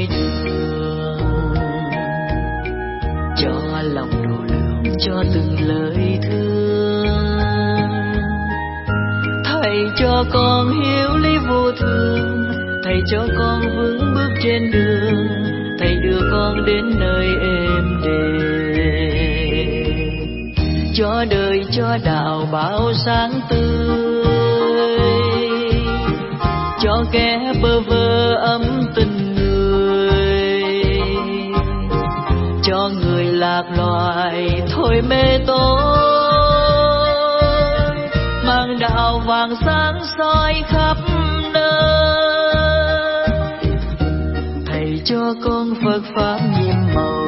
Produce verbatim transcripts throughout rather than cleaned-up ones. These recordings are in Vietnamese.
soi đường, cho lòng độ lượng cho từng lời thương. Thầy cho con hiểu lý vô thường, Thầy cho con vững bước trên đường, Thầy đưa con đến nơi êm đềm. Cho đời cho đạo bao sáng tươi, cho kẻ bơ vơ ấm tình người, cho người lạc loài thôi mê tối, mang đạo vàng sáng soi khắp nơi. Thầy cho con Phật pháp nhiệm màu,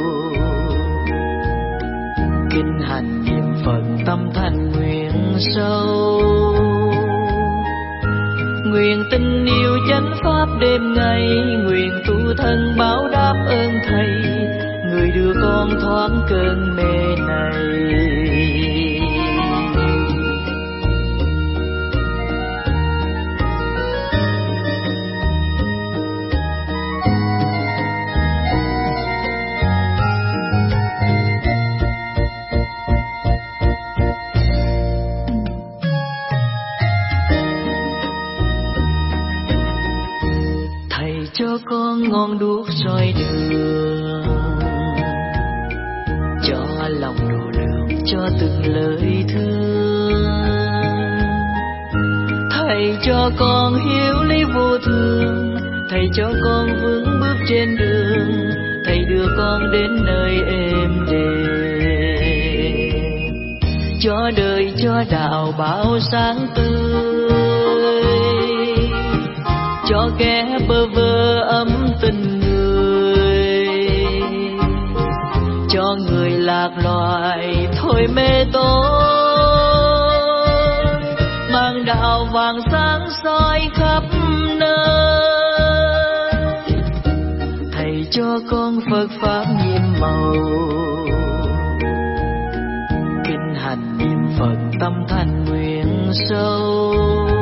kinh hành niệm Phật tâm thành nguyện sâu. Nguyện tình yêu chánh pháp đêm ngày, nguyện tu thân báo đáp ơn Thầy, người đưa con thoát cơn mê này. Cho con ngọn đuốc soi đường, cho lòng độ lượng cho từng lời thương. Thầy cho con hiểu lý vô thường, Thầy cho con vững bước trên đường, Thầy đưa con đến nơi êm đềm. Cho đời cho đạo bao sáng tươi, cho kẻ bơ vơ ấm tình người, cho người lạc loài thôi mê tối, mang đạo vàng sáng soi khắp nơi. Thầy cho con Phật pháp nhiệm màu, kinh hành niệm Phật tâm thành nguyện sâu.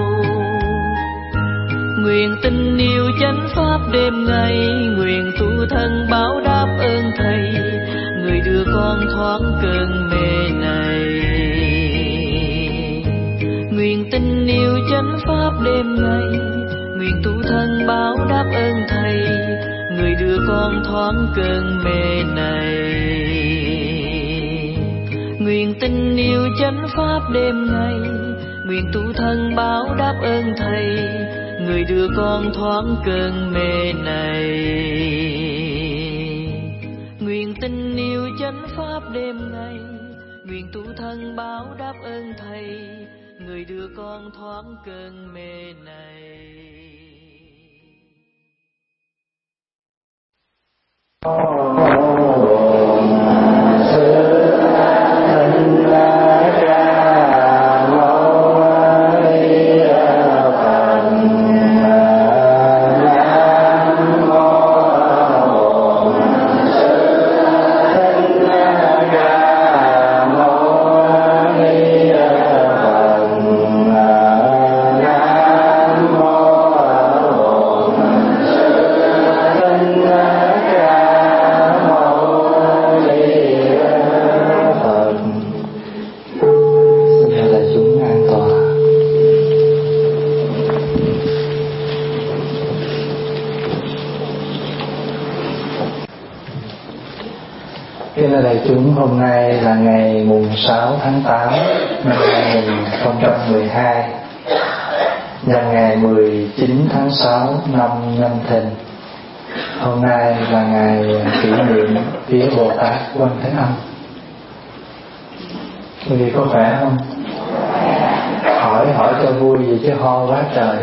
Nguyện tình yêu chánh pháp đêm ngày, nguyện tu thân báo đáp ơn Thầy, người đưa con thoát cơn mê này. Nguyện tình yêu chánh pháp đêm ngày, nguyện tu thân báo đáp ơn Thầy, người đưa con thoát cơn mê này. Nguyện tình yêu chánh pháp đêm ngày, nguyện tu thân báo đáp ơn Thầy, người đưa con thoát cơn mê này. Nguyện tình yêu chánh pháp đêm ngày, nguyện tu thân báo đáp ơn Thầy, người đưa con thoát cơn mê này. Chúng hôm nay là ngày mùng sáu tháng tám năm hai nghìn không trăm mười hai, nhân ngày mười chín tháng sáu năm Nhâm Thìn. Hôm nay là ngày kỷ niệm vía Bồ Tát Quan Thế Âm. Quý vị có khỏe không? Hỏi hỏi cho vui gì chứ ho quá trời.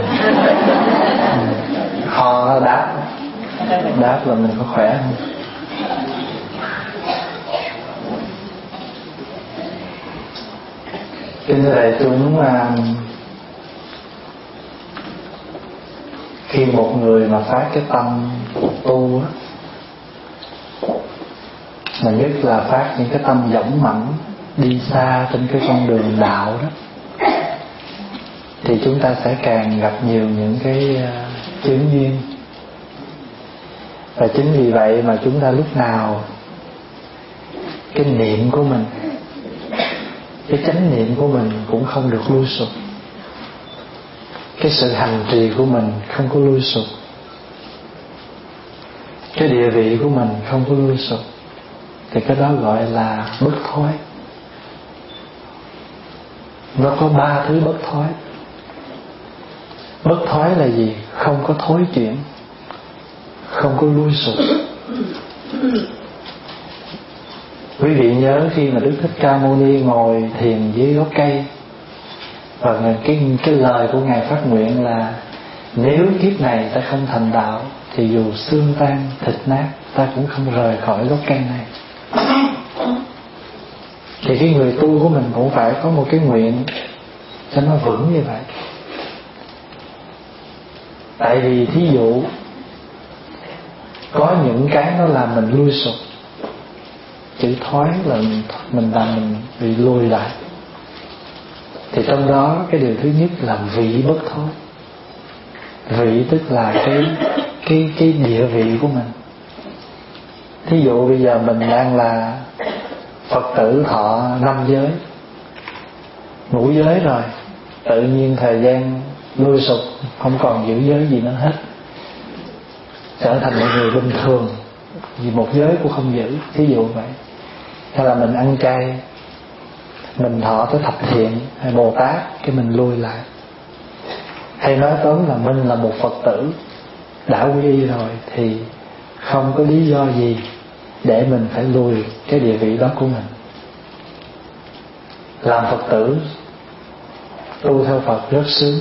Ho nó đáp, đáp là mình có khỏe không? Kính thưa đại chúng, khi một người mà phát cái tâm tu á, mà nhất là phát những cái tâm dũng mãnh đi xa trên cái con đường đạo đó, thì chúng ta sẽ càng gặp nhiều những cái chướng duyên. Và chính vì vậy mà chúng ta lúc nào cái niệm của mình, cái chánh niệm của mình cũng không được lui sụp, cái sự hành trì của mình không có lui sụp, cái địa vị của mình không có lui sụp, thì cái đó gọi là bất thối. Nó có ba thứ bất thối. Bất thối là gì? Không có thối chuyển, không có lui sụp. Quý vị nhớ khi mà Đức Thích Ca Mâu Ni ngồi thiền dưới gốc cây, và cái, cái lời của Ngài phát nguyện là nếu kiếp này ta không thành đạo thì dù xương tan thịt nát ta cũng không rời khỏi gốc cây này. Thì cái người tu của mình cũng phải có một cái nguyện cho nó vững như vậy. Tại vì thí dụ có những cái nó làm mình lui sụp, chữ thoái là mình, mình làm mình bị lùi lại, thì trong đó cái điều thứ nhất là vị bất thối. Vị tức là cái cái cái địa vị của mình. Thí dụ bây giờ mình đang là Phật tử thọ năm giới, ngũ giới rồi, tự nhiên thời gian lui sụp, không còn giữ giới gì nữa hết, trở thành một người bình thường, vì một giới cũng không giữ, thí dụ vậy. Hay là mình ăn chay, mình thọ tới thập thiện hay Bồ Tát, cái mình lui lại. Hay nói tóm là mình là một Phật tử đã quy y rồi thì không có lý do gì để mình phải lùi cái địa vị đó của mình. Làm Phật tử, tu theo Phật rất sướng.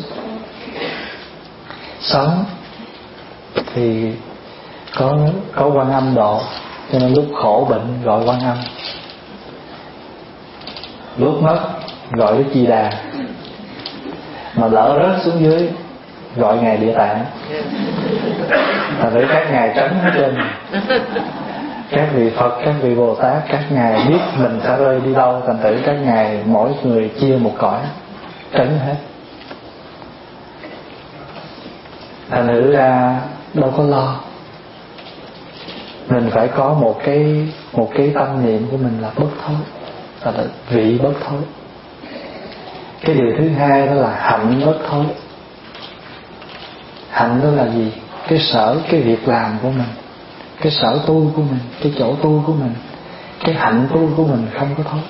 Sống thì có có Quan Âm độ, cho nên lúc khổ bệnh gọi Quan Âm, lúc mất gọi Đức Di Đà, mà lỡ rớt xuống dưới gọi Ngài Địa Tạng. Thành thử các ngài tránh hết trơn. Các vị Phật, các vị Bồ Tát, các ngài biết mình sẽ rơi đi đâu, thành thử các ngài mỗi người chia một cõi, tránh hết. Thành thử ra đâu có lo. Mình phải có một cái một cái tâm niệm của mình là bất thối, là vị bất thối. Cái điều thứ hai đó là hạnh bất thối. Hạnh đó là gì? Cái sở, cái việc làm của mình, cái sở tu của mình, cái chỗ tu của mình, cái hạnh tu của mình không có thối.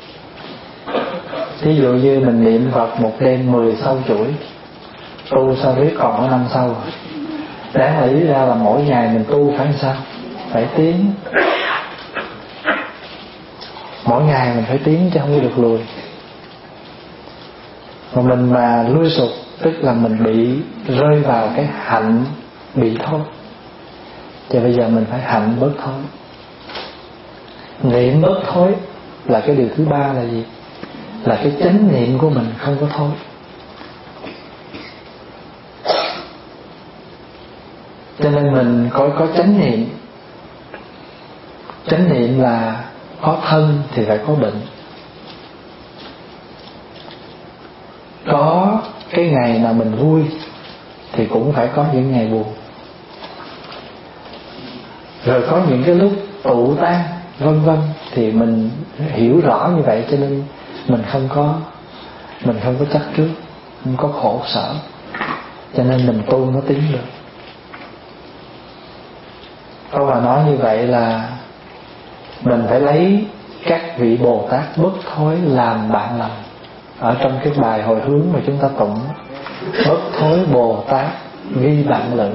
Ví dụ như mình niệm Phật một đêm mười sâu chuỗi, tu sao biết còn có năm sau. Đáng lý ra là mỗi ngày mình tu phải sao? Phải tiến. Mỗi ngày mình phải tiến chứ không có được lùi. Mà mình mà lui sụp tức là mình bị rơi vào cái hạnh bị thối. Thì bây giờ mình phải hạnh bất thối. Niệm bất thối là cái điều thứ ba là gì? Là cái chánh niệm của mình không có thối. Cho nên mình có có chánh niệm. Chánh niệm là có thân thì phải có bệnh. Có cái ngày nào mình vui thì cũng phải có những ngày buồn. Rồi có những cái lúc tụ tan vân vân, thì mình hiểu rõ như vậy cho nên mình không có mình không có chắc trước, không có khổ sở, cho nên mình tu nó tiến được. Câu mà nói như vậy là mình phải lấy các vị Bồ Tát bất thối làm bạn lành. Ở trong cái bài hồi hướng mà chúng ta tụng, bất thối Bồ Tát ghi bạn lữ.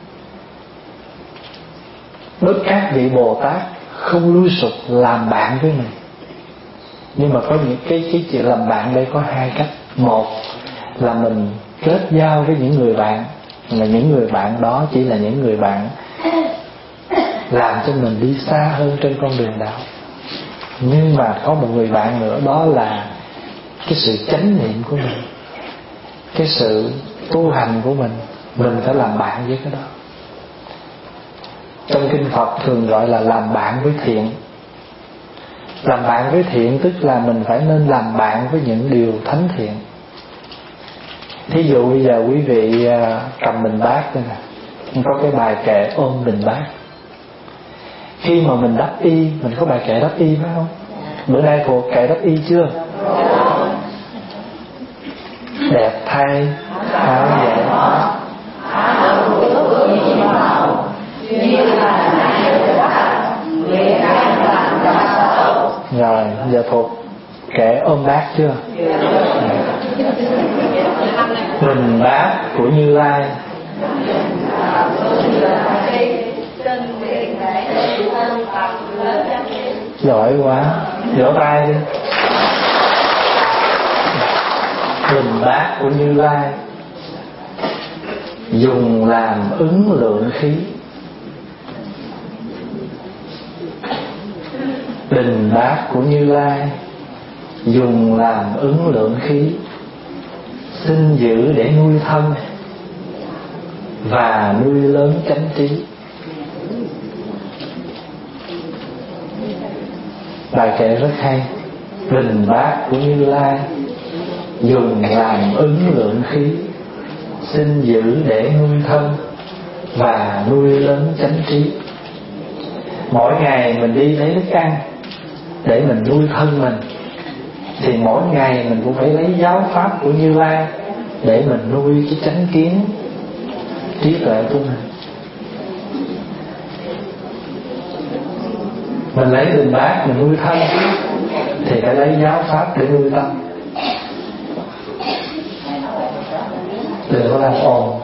Bất các vị Bồ Tát không lui sụp làm bạn với mình. Nhưng mà có những cái, cái chuyện làm bạn đây có hai cách. Một là mình kết giao với những người bạn, là những người bạn đó chỉ là những người bạn làm cho mình đi xa hơn trên con đường đạo. Nhưng mà có một người bạn nữa, đó là cái sự chánh niệm của mình, cái sự tu hành của mình. Mình phải làm bạn với cái đó. Trong kinh Phật thường gọi là làm bạn với thiện. Làm bạn với thiện tức là mình phải nên làm bạn với những điều thánh thiện. Thí dụ bây giờ quý vị cầm bình bát đây nè, có cái bài kệ ôm bình bát. Khi mà mình đắp y, mình có bài kệ đắp y phải không? Bữa nay thuộc kệ đắp y chưa? Đẹp thay áo giải thoát, rồi giờ thuộc kệ ôm bát chưa? Bình bát của Như Lai, giỏi quá, vỗ tay đi. Bình bát của Như Lai dùng làm ứng lượng khí. Bình bát của Như Lai dùng làm ứng lượng khí, xin giữ để nuôi thân và nuôi lớn chánh trí. Bài kệ rất hay. Bình bát của Như Lai dùng làm ứng lượng khí, xin giữ để nuôi thân và nuôi lớn chánh trí. Mỗi ngày mình đi lấy thức ăn để mình nuôi thân mình, thì mỗi ngày mình cũng phải lấy giáo pháp của Như Lai để mình nuôi cái chánh kiến trí tuệ của mình. Mình lấy bình bát mình nuôi thân thì phải lấy giáo pháp để nuôi tâm. Đừng có làm ồn.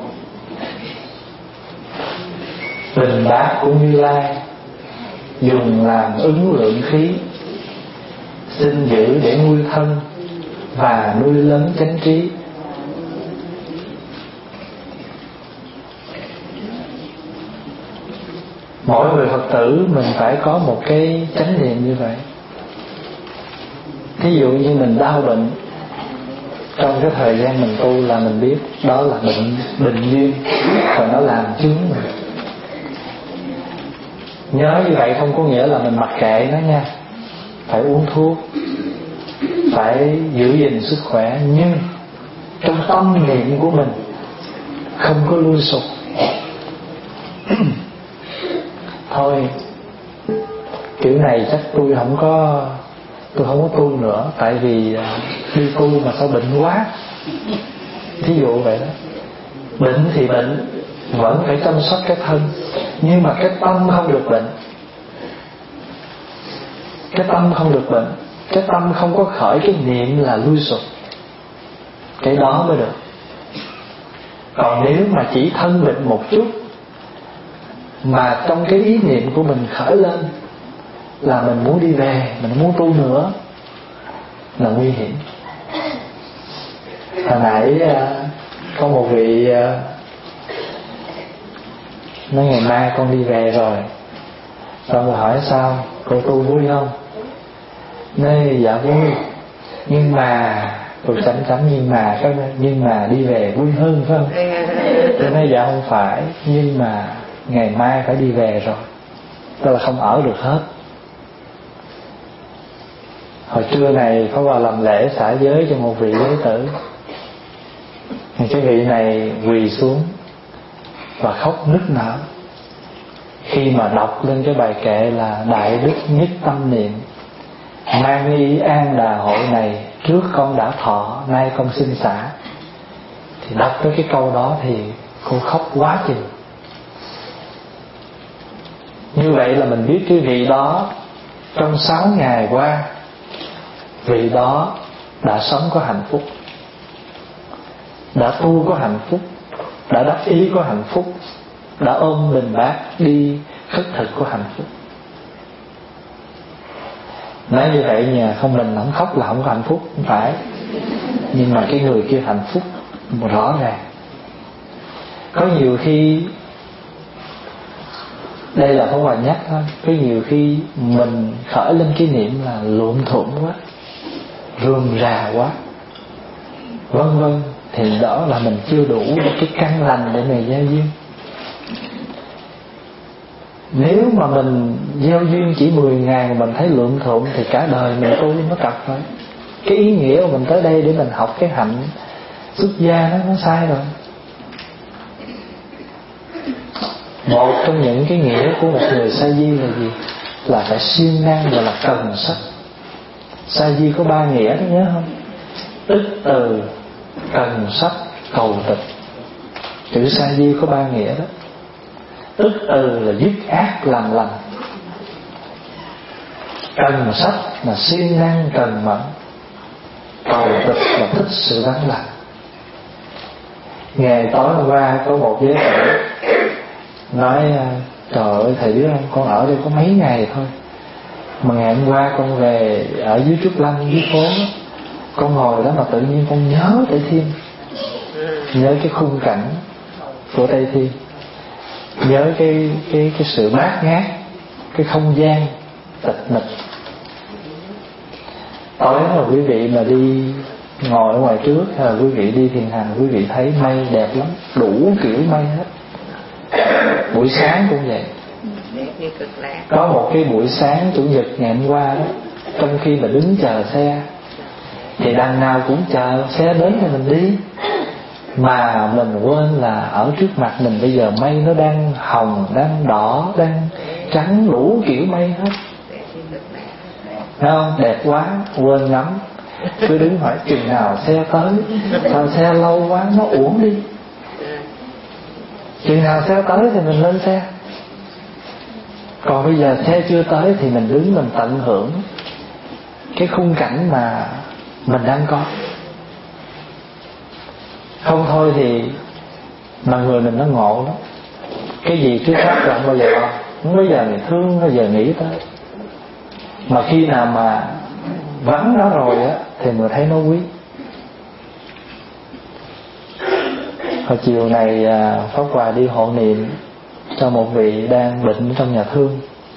Bình bát của Như Lai dùng làm ứng lượng khí, xin giữ để nuôi thân và nuôi lớn chánh trí. Mỗi người Phật tử mình phải có một cái chánh niệm như vậy. Ví dụ như mình đau bệnh, trong cái thời gian mình tu là mình biết đó là bệnh bệnh duyên, và nó làm chướng mình. Nhớ như vậy không có nghĩa là mình mặc kệ nó nha. Phải uống thuốc, phải giữ gìn sức khỏe, nhưng trong tâm niệm của mình không có lui sụp. Thôi kiểu này chắc tôi không có tôi không có tu nữa, tại vì đi tu mà sao bệnh quá. Thí dụ vậy đó. Bệnh thì bệnh, vẫn phải chăm sóc cái thân, nhưng mà cái tâm không được bệnh. Cái tâm không được bệnh, cái tâm không có khởi cái niệm là lui sụp, cái đó mới được. Còn nếu mà chỉ thân bệnh một chút mà trong cái ý niệm của mình khởi lên là mình muốn đi về, mình muốn tu nữa, là nguy hiểm. Hồi nãy có một vị nói ngày mai con đi về rồi. Xong rồi hỏi sao, cô tu vui không? Nói dạ vui, nhưng mà tôi chấm chấm nhưng mà cái nhưng mà đi về vui hơn phải không? Tôi nói dạ không phải, nhưng mà ngày mai phải đi về rồi, tức là không ở được hết. Hồi trưa này có vào làm lễ xả giới cho một vị giới tử, thì cái vị này quỳ xuống và khóc nức nở khi mà đọc lên cái bài kệ là đại đức nhất tâm niệm, mang y an đà hội này, trước con đã thọ, nay con xin xả. Thì đọc tới cái câu đó thì cô khóc quá chừng. Như vậy là mình biết cái vị đó trong sáu ngày qua, vị đó đã sống có hạnh phúc, đã tu có hạnh phúc, đã đắc ý có hạnh phúc, đã ôm bình bát đi khất thực có hạnh phúc. Nói như vậy nhà không mình không khóc là không có hạnh phúc, không phải. Nhưng mà cái người kia hạnh phúc rõ ràng. Có nhiều khi, đây là không phải nhắc thôi, có nhiều khi mình khởi lên cái niệm là luộm thuộm quá, rườm rà quá, vân vân, thì đó là mình chưa đủ cái căn lành để mình gieo duyên. Nếu mà mình gieo duyên chỉ mười ngày mà mình thấy luộm thuộm thì cả đời mình tu nó trật rồi. Cái ý nghĩa của mình tới đây để mình học cái hạnh xuất gia đó, nó sai rồi. Một trong những cái nghĩa của một người sa di là gì? Là phải siêng năng và là cần sách. Sa di có ba nghĩa đó, nhớ không? Ức từ, cần sách, cầu tịch. Chữ sa di có ba nghĩa đó. Ức từ là dứt ác làm lành, cần sách là siêng năng cần mẫn, cầu tịch là thích sự vắng lặng. Ngày tối hôm qua có một giới trẻ nói: trời ơi thầy biết không, con ở đây có mấy ngày thôi, mà ngày hôm qua con về ở dưới Trúc Lâm dưới phố, con ngồi đó mà tự nhiên con nhớ Tây Thiên, nhớ cái khung cảnh của Tây Thiên, nhớ cái cái cái sự bát ngát, cái không gian tịch mịch. Tối mà quý vị mà đi ngồi ở ngoài trước hay là quý vị đi thiền hành, quý vị thấy mây đẹp lắm, đủ kiểu mây hết. Buổi sáng cũng vậy. Có một cái buổi sáng chủ nhật ngày hôm qua đó, trong khi mà đứng chờ xe thì đằng nào cũng chờ xe đến thì mình đi, mà mình quên là ở trước mặt mình bây giờ mây nó đang hồng, đang đỏ, đang trắng, đủ kiểu mây hết. Thấy không? Đẹp quá, quên ngắm. Cứ đứng hỏi chừng nào xe tới, sao xe lâu quá nó uổng đi. Chừng nào xe tới thì mình lên xe. Còn bây giờ xe chưa tới thì mình đứng mình tận hưởng cái khung cảnh mà mình đang có. Không thôi thì mà người mình nó ngộ lắm. Cái gì trước mắt là không bao giờ lo, không bao giờ người thương, không bao giờ nghĩ tới. Mà khi nào mà vắng nó rồi á thì mới thấy nó quý. Hồi chiều này Pháp Hòa đi hộ niệm cho một vị đang bệnh trong nhà thương,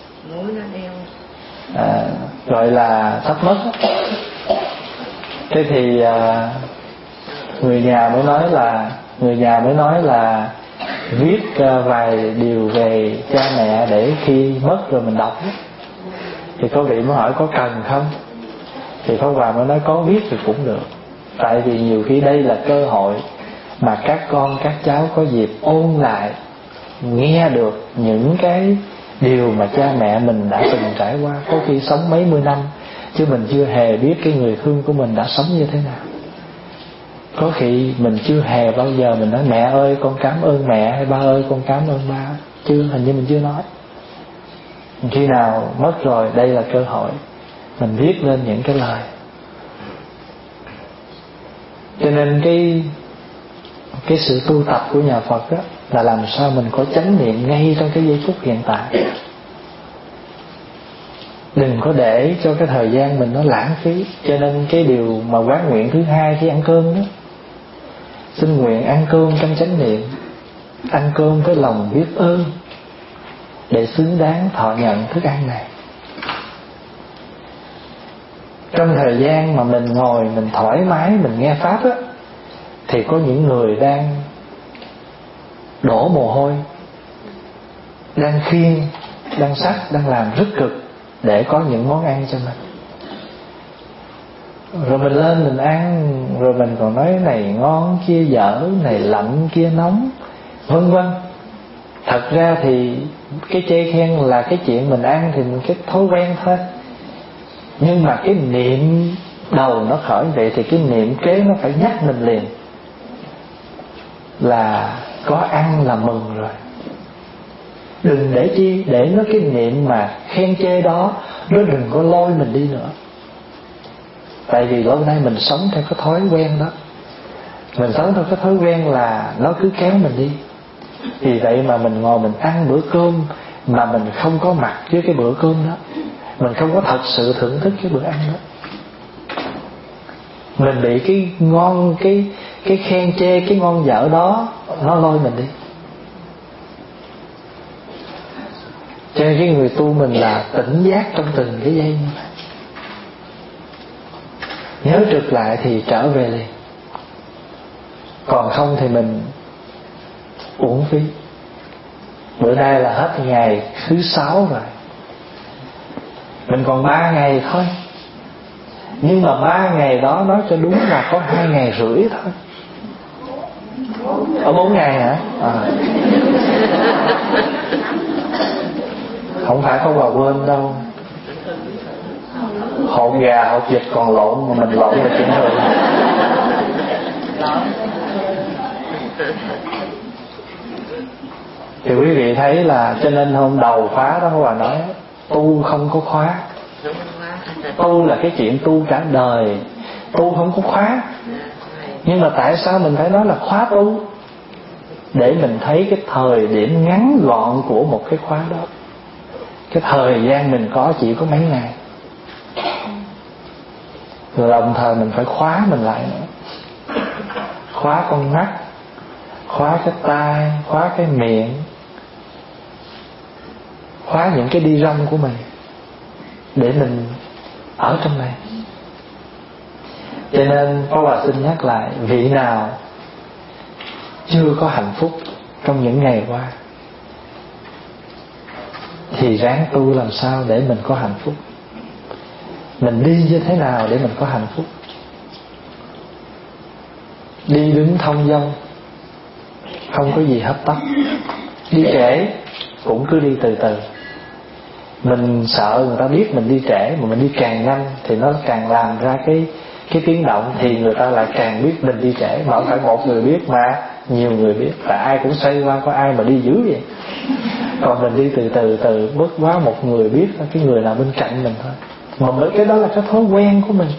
à, gọi là sắp mất. Thế thì à, người nhà mới nói là người nhà mới nói là viết uh, vài điều về cha mẹ để khi mất rồi mình đọc. Thì có vị mới hỏi có cần không, thì Pháp Hòa mới nói có viết thì cũng được. Tại vì nhiều khi đây là cơ hội mà các con các cháu có dịp ôn lại, nghe được những cái điều mà cha mẹ mình đã từng trải qua. Có khi sống mấy mươi năm chứ mình chưa hề biết cái người thương của mình đã sống như thế nào. Có khi mình chưa hề bao giờ mình nói mẹ ơi con cảm ơn mẹ, hay ba ơi con cảm ơn ba. Chưa, hình như mình chưa nói. Khi nào mất rồi, đây là cơ hội mình viết lên những cái lời. Cho nên cái cái sự tu tập của nhà Phật đó là làm sao mình có chánh niệm ngay trong cái giây phút hiện tại. Đừng có để cho cái thời gian mình nó lãng phí. Cho nên cái điều mà quán nguyện thứ hai khi ăn cơm đó, xin nguyện ăn cơm trong chánh niệm, ăn cơm với lòng biết ơn để xứng đáng thọ nhận thức ăn này. Trong thời gian mà mình ngồi mình thoải mái mình nghe pháp á, thì có những người đang đổ mồ hôi, đang khiêng, đang xách, đang làm rất cực để có những món ăn cho mình. Rồi mình lên mình ăn, rồi mình còn nói này ngon kia dở, này lạnh kia nóng, vân vân. Thật ra thì cái chê khen là cái chuyện mình ăn thì mình cái thói quen thôi. Nhưng mà cái niệm đầu nó khởi vậy thì cái niệm kế nó phải nhắc mình liền là có ăn là mừng rồi. Đừng để chi, để nó cái niệm mà khen chê đó nó đừng có lôi mình đi nữa. Tại vì lâu nay mình sống theo cái thói quen đó, mình sống theo cái thói quen là nó cứ kéo mình đi. Vì vậy mà mình ngồi mình ăn bữa cơm mà mình không có mặt với cái bữa cơm đó, mình không có thật sự thưởng thức cái bữa ăn đó. Mình bị cái ngon, cái cái khen chê, cái ngon dở đó nó lôi mình đi. Cho nên cái người tu mình là tỉnh giác trong từng cái giây như vậy. Nhớ trực lại thì trở về liền. Còn không thì mình uổng phí. Bữa nay là hết ngày thứ sáu rồi, mình còn ba ngày thôi. Nhưng mà ba ngày đó nói cho đúng là có hai ngày rưỡi thôi. Ở bốn ngày hả? À. Không phải có quà quên đâu. Hột gà hột vịt còn lộn mà mình lộn là chuyện thường. Thì quý vị thấy là cho nên hôm đầu khóa đó bà nói tu không có khóa. Tu là cái chuyện tu cả đời, tu không có khóa. Nhưng mà tại sao mình phải nói là khóa tu? Để mình thấy cái thời điểm ngắn gọn của một cái khóa đó. Cái thời gian mình có chỉ có mấy ngày, rồi đồng thời mình phải khóa mình lại nữa. Khóa con mắt, khóa cái tai, khóa cái miệng, khóa những cái đi rong của mình, để mình ở trong này. Cho nên Pháp Hòa xin nhắc lại, vị nào chưa có hạnh phúc trong những ngày qua thì ráng tu làm sao để mình có hạnh phúc. Mình đi như thế nào để mình có hạnh phúc? Đi đứng thông dong, không có gì hấp tấp. Đi trễ cũng cứ đi từ từ. Mình sợ người ta biết mình đi trễ, mà mình đi càng nhanh thì nó càng làm ra cái cái tiếng động, thì người ta lại càng biết mình đi trễ. Mà không phải một người biết mà nhiều người biết, tại ai cũng xoay qua, có ai mà đi dữ vậy. Còn mình đi từ từ từ, bất quá một người biết cái người nào bên cạnh mình thôi. Mà bởi cái đó là cái thói quen của mình.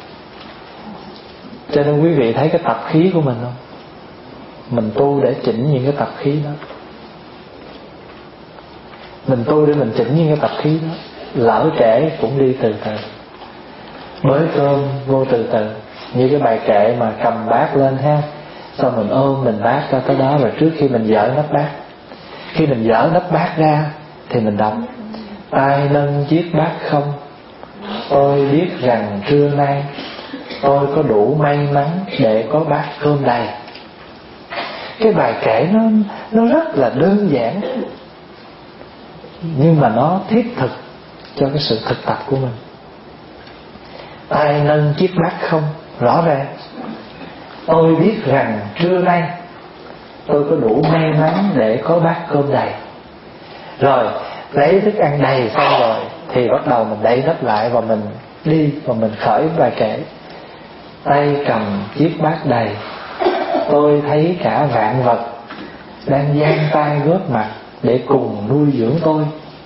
Cho nên quý vị thấy cái tập khí của mình không? Mình tu để chỉnh những cái tập khí đó. Mình tu để mình chỉnh những cái tập khí đó. Lỡ trễ cũng đi từ từ. Mới cơm vô từ từ. Như cái bài kệ mà cầm bát lên ha, xong mình ôm mình bát ra tới đó, rồi trước khi mình dỡ nắp bát, khi mình dỡ nắp bát ra thì mình đọc: tay nâng chiếc bát không, tôi biết rằng trưa nay tôi có đủ may mắn để có bát cơm đầy. Cái bài kể nó nó rất là đơn giản, nhưng mà nó thiết thực cho cái sự thực tập của mình. Tay nâng chiếc bát không, rõ ràng tôi biết rằng trưa nay tôi có đủ may mắn để có bát cơm đầy. Rồi lấy thức ăn đầy xong rồi thì bắt đầu mình đậy nắp lại và mình đi, và mình khởi bài kể: tay cầm chiếc bát đầy, tôi thấy cả vạn vật đang giang tay góp mặt để cùng nuôi dưỡng tôi.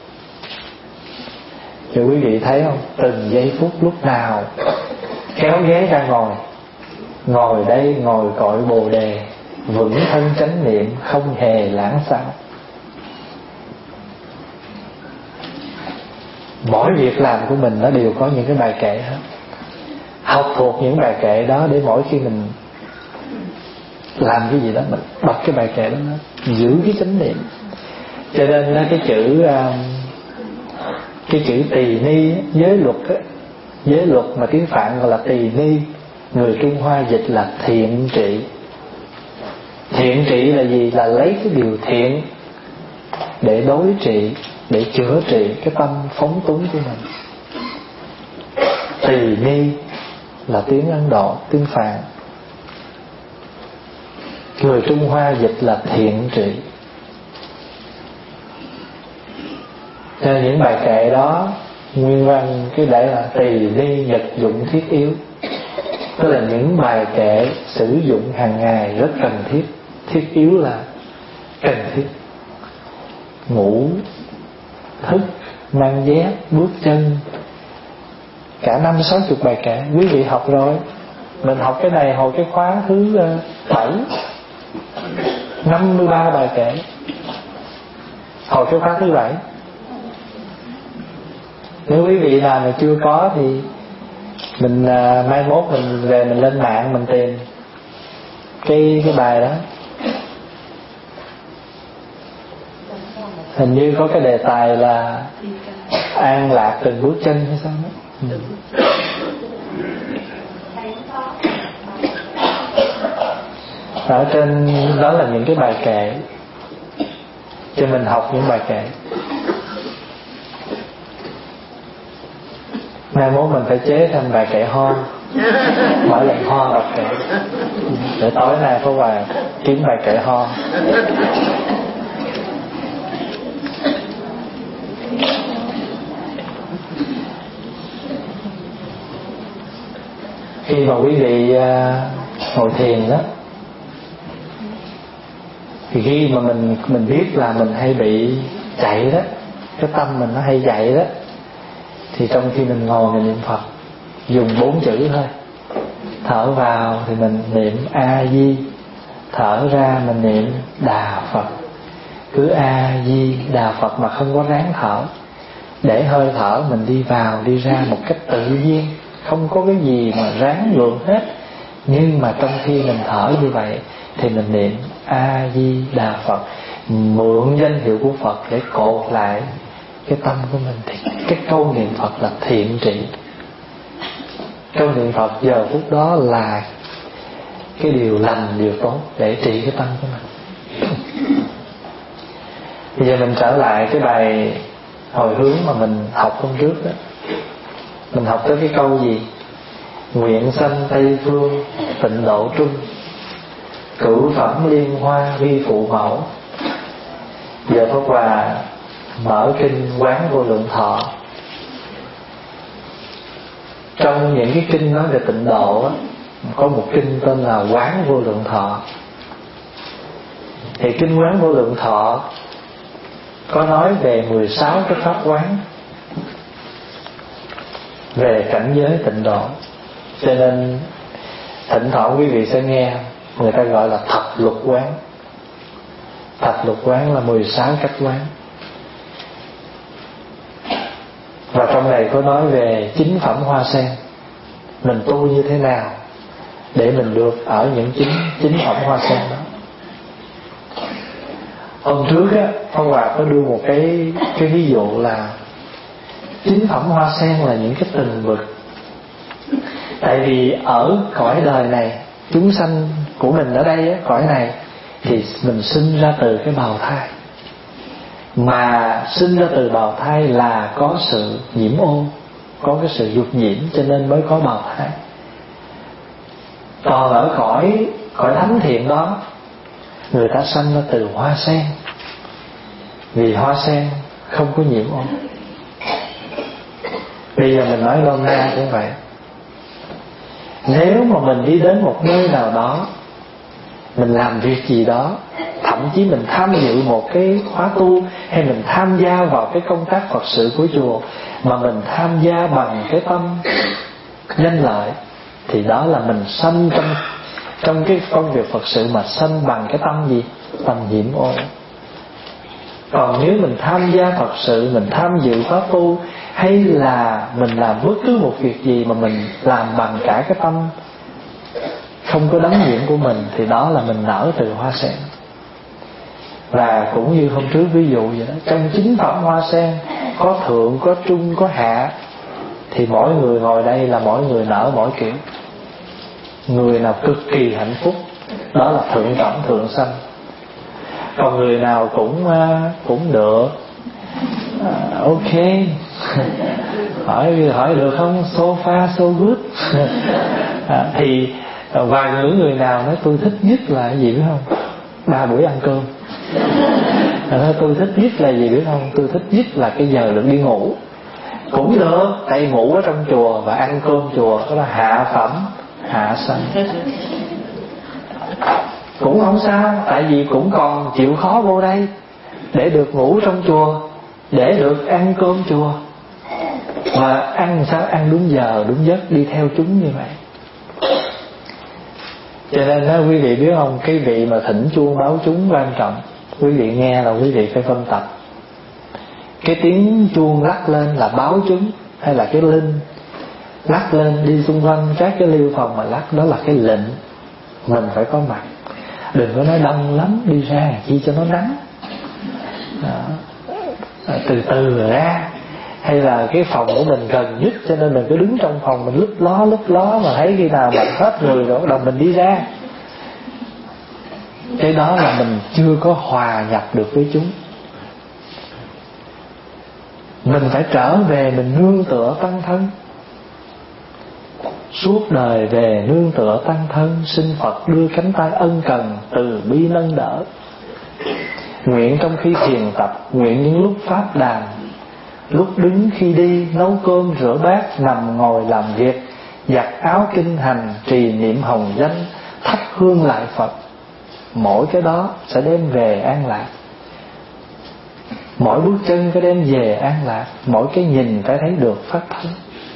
Thì quý vị thấy không, từng giây phút lúc nào kéo ghế ra ngồi, ngồi đây ngồi cội bồ đề, vững thân chánh niệm, không hề lãng xạo. Mỗi việc làm của mình nó đều có những cái bài kệ hết. Học thuộc những bài kệ đó để mỗi khi mình làm cái gì đó mình bật cái bài kệ đó, nó giữ cái chánh niệm. Cho nên cái chữ cái chữ tỳ ni, giới luật á, giới luật mà tiếng Phạn gọi là tỳ ni, người Trung Hoa dịch là thiện trị. Thiện trị là gì? Là lấy cái điều thiện để đối trị, để chữa trị cái tâm phóng túng của mình. Tỳ ni là tiếng Ấn Độ, tiếng Phạn. Người Trung Hoa dịch là thiện trị. Cho nên những bài kệ đó nguyên văn cái đại là tỳ ni nhật dụng thiết yếu, tức là những bài kệ sử dụng hàng ngày rất cần thiết. Thiết yếu là cần thiết. Ngủ, thức, mang dép, bước chân, cả năm sáu chục bài kệ. Quý vị học rồi. Mình học cái này hồi cái khóa thứ bảy, năm mươi ba bài kệ. Hồi cái khóa thứ bảy. Nếu quý vị nào mà chưa có thì mình à, mai mốt mình về mình lên mạng mình tìm cái cái bài đó. Hình như có cái đề tài là an lạc từng bước chân hay sao đó. Ừ. Ở trên đó là những cái bài kệ, cho mình học những bài kệ. Mai mốt mình phải chế thành bài kệ ho, mỗi lần ho đọc kệ, để tối nay có bài kiếm bài kệ ho. Khi mà quý vị uh, ngồi thiền đó, thì khi mà mình mình biết là mình hay bị chạy đó, cái tâm mình nó hay chạy đó, thì trong khi mình ngồi mình niệm Phật, dùng bốn chữ thôi. Thở vào thì mình niệm A Di, thở ra mình niệm Đà Phật. Cứ A Di Đà Phật mà không có ráng thở, để hơi thở mình đi vào đi ra một cách tự nhiên, không có cái gì mà ráng gượng hết. Nhưng mà trong khi mình thở như vậy thì mình niệm A Di Đà Phật, mượn danh hiệu của Phật để cột lại cái tâm của mình. Thì cái câu niệm Phật là thiện trị. Câu niệm Phật giờ phút đó là cái điều lành, điều tốt để trị cái tâm của mình. Bây giờ mình trở lại cái bài hồi hướng mà mình học hôm trước đó. Mình học tới cái câu gì? Nguyện sanh Tây phương tịnh độ trung, cửu phẩm liên hoa vi phụ mẫu. Giờ Pháp Hòa mở kinh Quán Vô Lượng Thọ. Trong những cái kinh nói về tịnh độ á, có một kinh tên là Quán Vô Lượng Thọ. Thì kinh Quán Vô Lượng Thọ có nói về mười sáu cái pháp quán về cảnh giới tịnh độ. Cho nên thỉnh thoảng quý vị sẽ nghe người ta gọi là thập lục quán. Thập lục quán là mười sáu cách quán. Và trong này có nói về chính phẩm hoa sen, mình tu như thế nào để mình được ở những chính chính phẩm hoa sen đó. Hôm trước á, Pháp Hòa có đưa một cái cái ví dụ là chính phẩm hoa sen là những cái từng bậc. Tại vì ở cõi đời này, chúng sanh của mình ở đây á, cõi này thì mình sinh ra từ cái bào thai. Mà sinh ra từ bào thai là có sự nhiễm ô, có cái sự dục nhiễm, cho nên mới có bào thai. Còn ở cõi cõi thánh thiện đó, người ta sanh ra từ hoa sen, vì hoa sen không có nhiễm ô. Bây giờ mình nói nôm na cũng vậy. Nếu mà mình đi đến một nơi nào đó, mình làm việc gì đó, thậm chí mình tham dự một cái khóa tu, hay mình tham gia vào cái công tác Phật sự của chùa, mà mình tham gia bằng cái tâm danh lợi, thì đó là mình sanh trong trong cái công việc Phật sự mà sanh bằng cái tâm gì? Tâm nhiễm ô. Còn nếu mình tham gia Phật sự, mình tham dự khóa tu, hay là mình làm bất cứ một việc gì mà mình làm bằng cả cái tâm không có đấm nhiễm của mình, thì đó là mình nở từ hoa sen. Và cũng như hôm trước ví dụ vậy đó, trong chính phẩm hoa sen có thượng, có trung, có hạ. Thì mỗi người ngồi đây là mỗi người nở mỗi kiểu. Người nào cực kỳ hạnh phúc, đó là thượng phẩm thượng sanh. Còn người nào cũng cũng được, à, ok. hỏi hỏi được không? So far so good. à, thì vài những người nào nói tôi thích nhất là cái gì biết không? Ba buổi ăn cơm. à, tôi thích nhất là gì biết không? Tôi thích nhất là cái giờ được đi ngủ. Cũng được, tại ngủ ở trong chùa và ăn cơm chùa, đó là hạ phẩm hạ sanh. Cũng không sao, tại vì cũng còn chịu khó vô đây để được ngủ trong chùa, để được ăn cơm chùa. Và ăn sao? Ăn đúng giờ, đúng giấc, đi theo chúng như vậy. Cho nên đó, quý vị biết không, cái vị mà thỉnh chuông báo chúng quan trọng. Quý vị nghe là quý vị phải phân tập. Cái tiếng chuông lắc lên là báo chúng, hay là cái linh lắc lên đi xung quanh các cái liêu phòng mà lắc, đó là cái lệnh mình phải có mặt. Đừng có nói đông lắm, đi ra chi cho nó nắng. Đó. Từ từ rồi ra. Hay là cái phòng của mình gần nhất, cho nên mình cứ đứng trong phòng mình lúp ló lúp ló, mà thấy khi nào mà hết người rồi bắt đầu mình đi ra. Cái đó là mình chưa có hòa nhập được với chúng. Mình phải trở về, mình nương tựa tăng thân. Suốt đời về nương tựa tăng thân, xin Phật đưa cánh tay ân cần từ bi nâng đỡ. Nguyện trong khi thiền tập, nguyện những lúc pháp đàn, lúc đứng khi đi, nấu cơm rửa bát, nằm ngồi làm việc, giặt áo kinh hành, trì niệm hồng danh, thắp hương lại Phật. Mỗi cái đó sẽ đem về an lạc. Mỗi bước chân phải đem về an lạc. Mỗi cái nhìn phải thấy được phát thanh.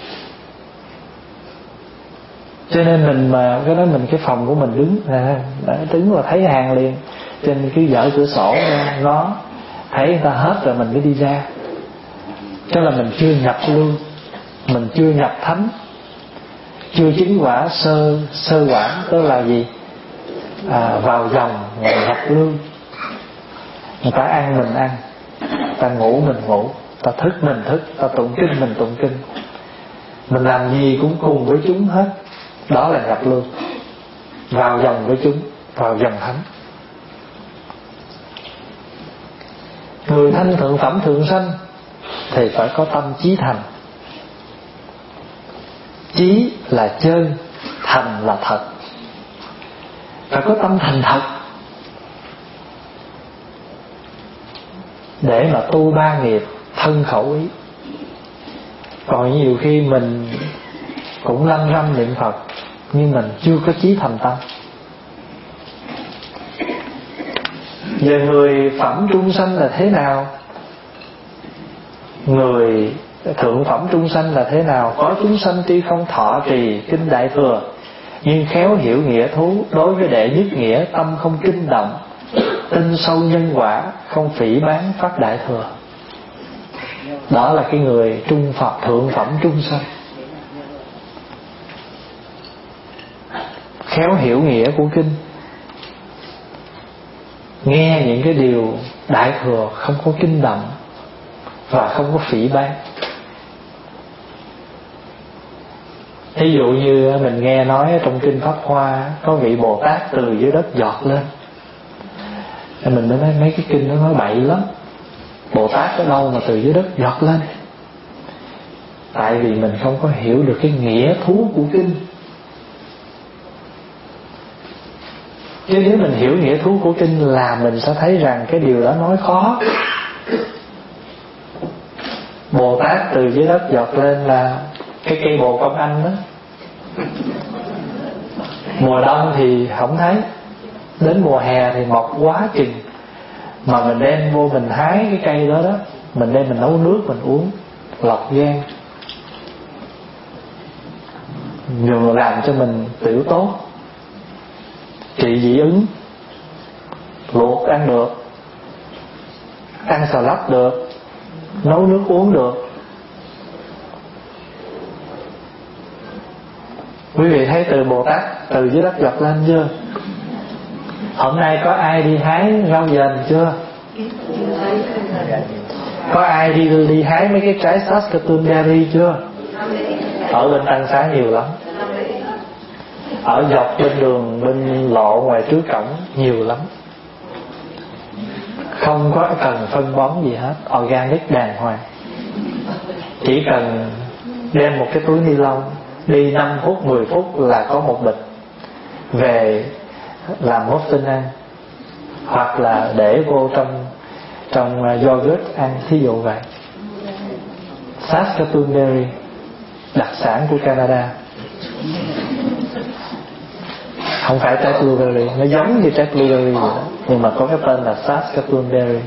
Cho nên mình mà cái đó mình cái phòng của mình đứng à, đứng là thấy hàng liền. Cho nên cứ dở cửa sổ ra, ngó thấy người ta hết rồi mình mới đi ra. Cho là mình chưa nhập lưu, mình chưa nhập thánh, chưa chứng quả sơ sơ quả. Tức là gì? À, vào dòng nhập lưu. Người ta ăn mình ăn, ta ngủ mình ngủ, ta thức mình thức, ta tụng kinh mình tụng kinh, mình làm gì cũng cùng với chúng hết. Đó là nhập lưu, vào dòng với chúng, vào dòng thánh. Người thanh thượng phẩm thượng sanh thì phải có tâm chí thành. Chí là chân, thành là thật. Phải có tâm thành thật để mà tu ba nghiệp thân khẩu ý. Còn nhiều khi mình cũng lăm răm niệm Phật nhưng mình chưa có chí thành tâm. Về người phẩm trung sanh là thế nào? Người thượng phẩm trung sanh là thế nào? Có chúng sanh tuy không thọ trì kinh Đại Thừa, nhưng khéo hiểu nghĩa thú. Đối với đệ nhất nghĩa, tâm không kinh động, tin sâu nhân quả, không phỉ báng phát Đại Thừa. Đó là cái người trung Phật thượng phẩm trung sanh. Khéo hiểu nghĩa của kinh, nghe những cái điều Đại Thừa không có kinh động và không có phỉ báng. Ví dụ như mình nghe nói trong kinh Pháp Hoa có vị Bồ Tát từ dưới đất giọt lên, mình mới nói mấy cái kinh nó nói bậy lắm. Bồ Tát ở đâu mà từ dưới đất giọt lên? Tại vì mình không có hiểu được cái nghĩa thú của kinh. Chứ nếu mình hiểu nghĩa thú của kinh là mình sẽ thấy rằng cái điều đó nói khó. Bồ Tát từ dưới đất giọt lên là cái cây bồ công anh đó. Mùa đông thì không thấy, đến mùa hè thì mọc quá chừng. Mà mình đem vô mình hái cái cây đó đó, mình đem mình nấu nước mình uống, lọc gan, vừa làm cho mình tiểu tốt, trị dị ứng, luộc ăn được, ăn xà lách được, nấu nước uống được. Quý vị thấy từ Bồ Tát từ dưới đất giọt lên chưa? Hôm nay có ai đi hái rau dền chưa? Có ai đi đi hái mấy cái trái Saskatoon chưa? Ở bên Tân Xá nhiều lắm. Ở dọc bên đường bên lộ ngoài trước cổng nhiều lắm. Không có cần phân bón gì hết, organic đàng hoàng. Chỉ cần đem một cái túi ni lông, đi năm phút mười phút là có một bịch, về làm muffin ăn, hoặc là để vô trong trong yogurt ăn, thí dụ vậy. Saskatoon berry, đặc sản của Canada. Không phải trái blueberry, nó giống như trái blueberry vậy đó, nhưng mà có cái tên là Saskatoon berry.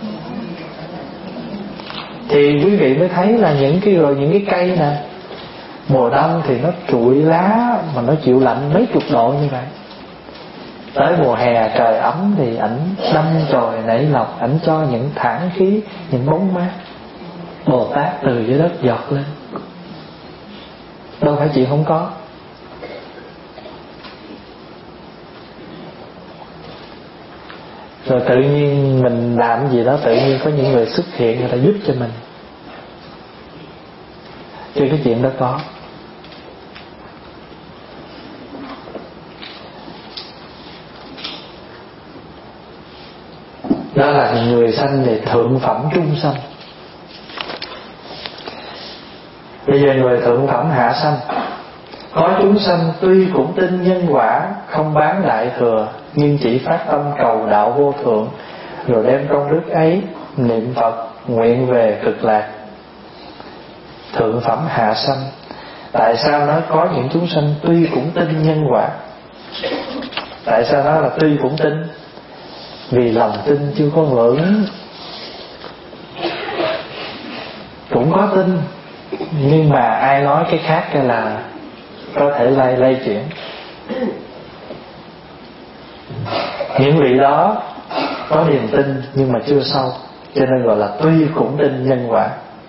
Thì quý vị mới thấy là những cái rồi những cái cây nè, mùa đông thì nó trụi lá mà nó chịu lạnh mấy chục độ như vậy. Tới mùa hè trời ấm thì ảnh đâm chồi nảy lọc, ảnh cho những thản khí, những bóng mát. Bồ Tát từ dưới đất giọt lên, đâu phải chuyện không có. Rồi tự nhiên mình làm gì đó, tự nhiên có những người xuất hiện, người ta giúp cho mình. Chứ cái chuyện đó có. Đó là người sanh về thượng phẩm trung sanh. Bây giờ người thượng phẩm hạ sanh. Có chúng sanh tuy cũng tin nhân quả, không bán Đại Thừa, nhưng chỉ phát tâm cầu đạo vô thượng, rồi đem công đức ấy niệm Phật nguyện về cực lạc. Thượng phẩm hạ sanh Tại sao nó có những chúng sanh tuy cũng tin nhân quả? Tại sao nó là tuy cũng tin? Vì lòng tin chưa có vững. Cũng có tin, nhưng mà ai nói cái khác cái là có thể lay lay chuyển. Những vị đó có niềm tin nhưng mà chưa sâu, cho nên gọi là tuy cũng tin nhân quả.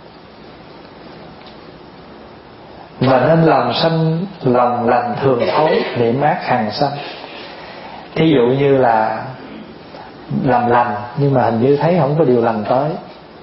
Và nên lòng sanh, lòng lành thường thối, niệm ác hằng sanh. Thí dụ như là làm lành nhưng mà hình như thấy không có điều lành tới.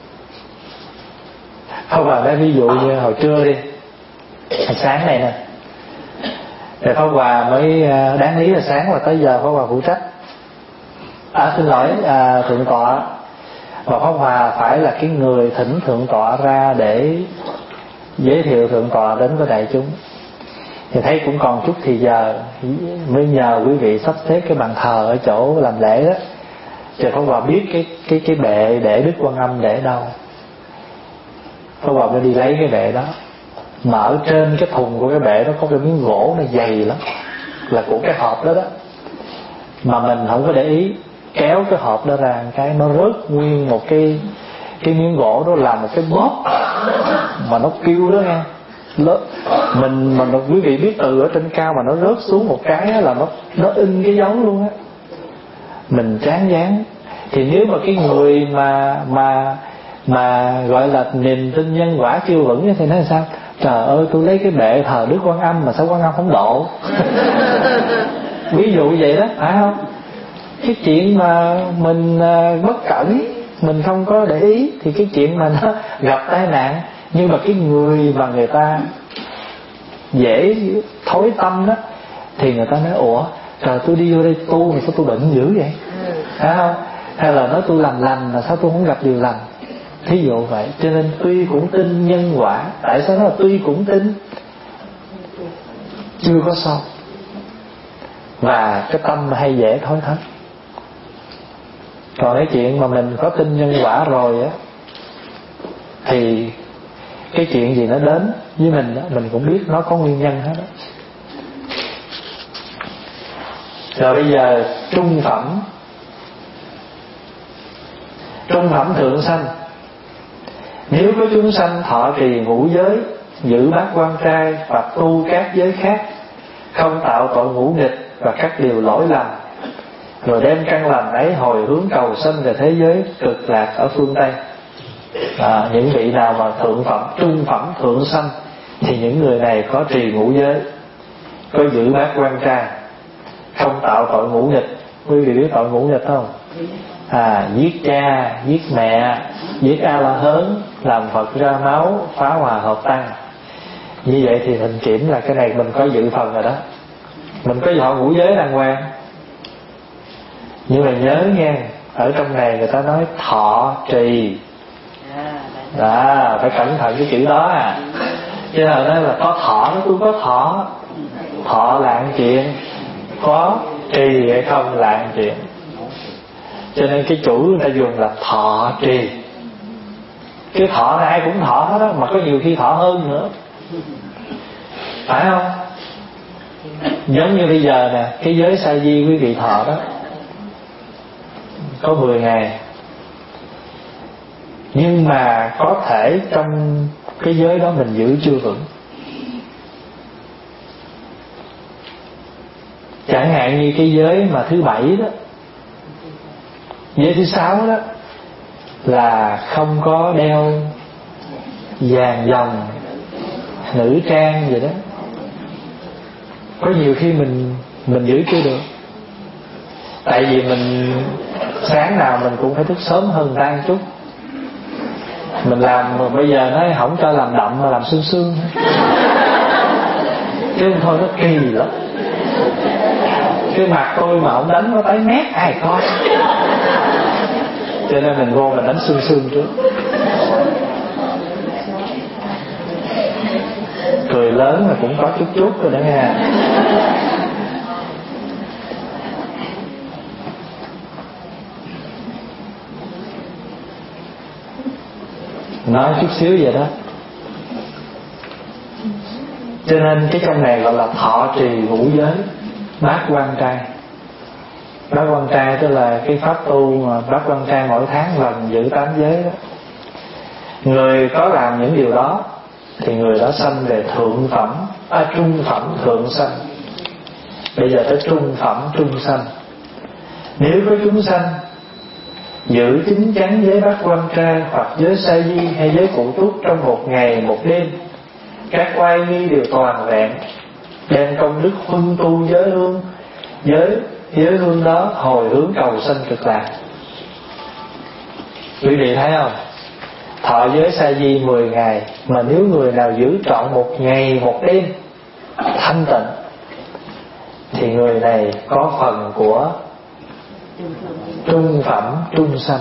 Không vào đây ví dụ như hồi trưa đi, hồi sáng này nè, rồi Pháp Hòa mới, đáng lý là sáng là tới giờ Pháp Hòa phụ trách. À xin lỗi, à, Thượng tọa. Và Pháp Hòa phải là cái người thỉnh Thượng tọa ra để giới thiệu Thượng tọa đến với đại chúng. Thì thấy cũng còn chút thì giờ, mới nhờ quý vị sắp xếp cái bàn thờ ở chỗ làm lễ đó. Rồi Pháp Hòa biết cái cái cái bệ để Đức Quan Âm để đâu. Pháp Hòa mới đi lấy cái bệ đó. Mà ở trên cái thùng của cái bệ đó có cái miếng gỗ nó dày lắm, là của cái hộp đó đó. Mà mình không có để ý, kéo cái hộp đó ra cái nó rớt nguyên một cái cái miếng gỗ đó, làm một cái bóp mà nó kêu đó nghe. Mình mà nó, quý vị biết từ ở trên cao mà nó rớt xuống một cái là nó nó in cái dấu luôn á. Mình chán dán. Thì nếu mà cái người mà mà mà gọi là niềm tin nhân quả chưa vững thì nói sao? Trời ơi, tôi lấy cái bệ thờ Đức Quan Âm mà sao Quan Âm không độ? Ví dụ vậy đó, phải không? Cái chuyện mà mình bất cẩn, mình không có để ý, thì cái chuyện mà nó gặp tai nạn. Nhưng mà cái người mà người ta dễ thối tâm đó, thì người ta nói ủa, trời tôi đi vô đây tu mà sao tôi bệnh dữ vậy? Phải không? Hay là nói tôi làm lành mà sao tôi không gặp điều lành? Thí dụ vậy. Cho nên tuy cũng tin nhân quả. Tại sao nó là tuy cũng tin? Chưa có sâu. Và cái tâm hay dễ thối thất. Còn cái chuyện mà mình có tin nhân quả rồi á, thì cái chuyện gì nó đến với mình đó, mình cũng biết nó có nguyên nhân hết đó. Rồi bây giờ trung phẩm. Trung phẩm thượng sanh. Nếu có chúng sanh thọ trì ngũ giới, giữ bát quan trai và tu các giới khác, không tạo tội ngũ nghịch và các điều lỗi lầm, rồi đem căn lành ấy hồi hướng cầu sanh về thế giới cực lạc ở phương Tây. À, những vị nào mà thượng phẩm, trung phẩm thượng sanh thì những người này có trì ngũ giới, có giữ bát quan trai, không tạo tội ngũ nghịch. Quý vị biết tội ngũ nghịch không? À, giết cha, giết mẹ, giết A La Hớn, làm Phật ra máu, phá hòa hợp tăng. Như vậy thì hình kiểm là cái này mình có dự phần rồi đó. Mình có dọn ngũ giới đàng hoàng. Nhưng mà nhớ nghe, ở trong này người ta nói thọ trì. À, phải cẩn thận cái chữ đó à. Chứ là nói là có thọ, nó tôi có thọ. Thọ là một chuyện, có trì hay không là một chuyện. Cho nên cái chủ người ta dùng là thọ trì. Cái thọ này ai cũng thọ hết đó, mà có nhiều khi thọ hơn nữa, phải không? Giống như bây giờ nè, cái giới sa di quý vị thọ đó có mười ngày. Nhưng mà có thể trong cái giới đó mình giữ chưa vững. Chẳng hạn như cái giới mà thứ bảy đó, giới thứ sáu đó, là không có đeo vàng dòng nữ trang vậy đó. Có nhiều khi mình mình giữ chưa được. Tại vì mình sáng nào mình cũng phải thức sớm hơn ta một chút. Mình làm mà bây giờ nói không cho làm đậm mà làm sương sương. Chứ thôi nó kỳ lắm. Cái mặt tôi mà không đánh nó tái mét ai coi. Cho nên mình vô mình đánh sương sương trước. Cười lớn mà cũng có chút chút rồi đó nghe. Nói chút xíu vậy đó. Cho nên cái trong này gọi là thọ trì ngũ giới bát quan trai. Bát quan trai tức là cái pháp tu mà bát quan trai mỗi tháng lần giữ tám giới đó. Người có làm những điều đó thì người đó sanh về thượng phẩm, à, trung phẩm thượng sanh. Bây giờ tới trung phẩm trung sanh. Nếu có chúng sanh giữ chính chắn giới bát quan trai hoặc giới sa di hay giới cụ túc trong một ngày một đêm, các oai nghi đều toàn vẹn, đem công đức huân tu giới hương, giới giới hương đó hồi hướng cầu sanh cực lạc. Quý vị thấy không? Thọ giới sa di mười ngày, mà nếu người nào giữ trọn một ngày một đêm thanh tịnh thì người này có phần của trung phẩm trung sanh.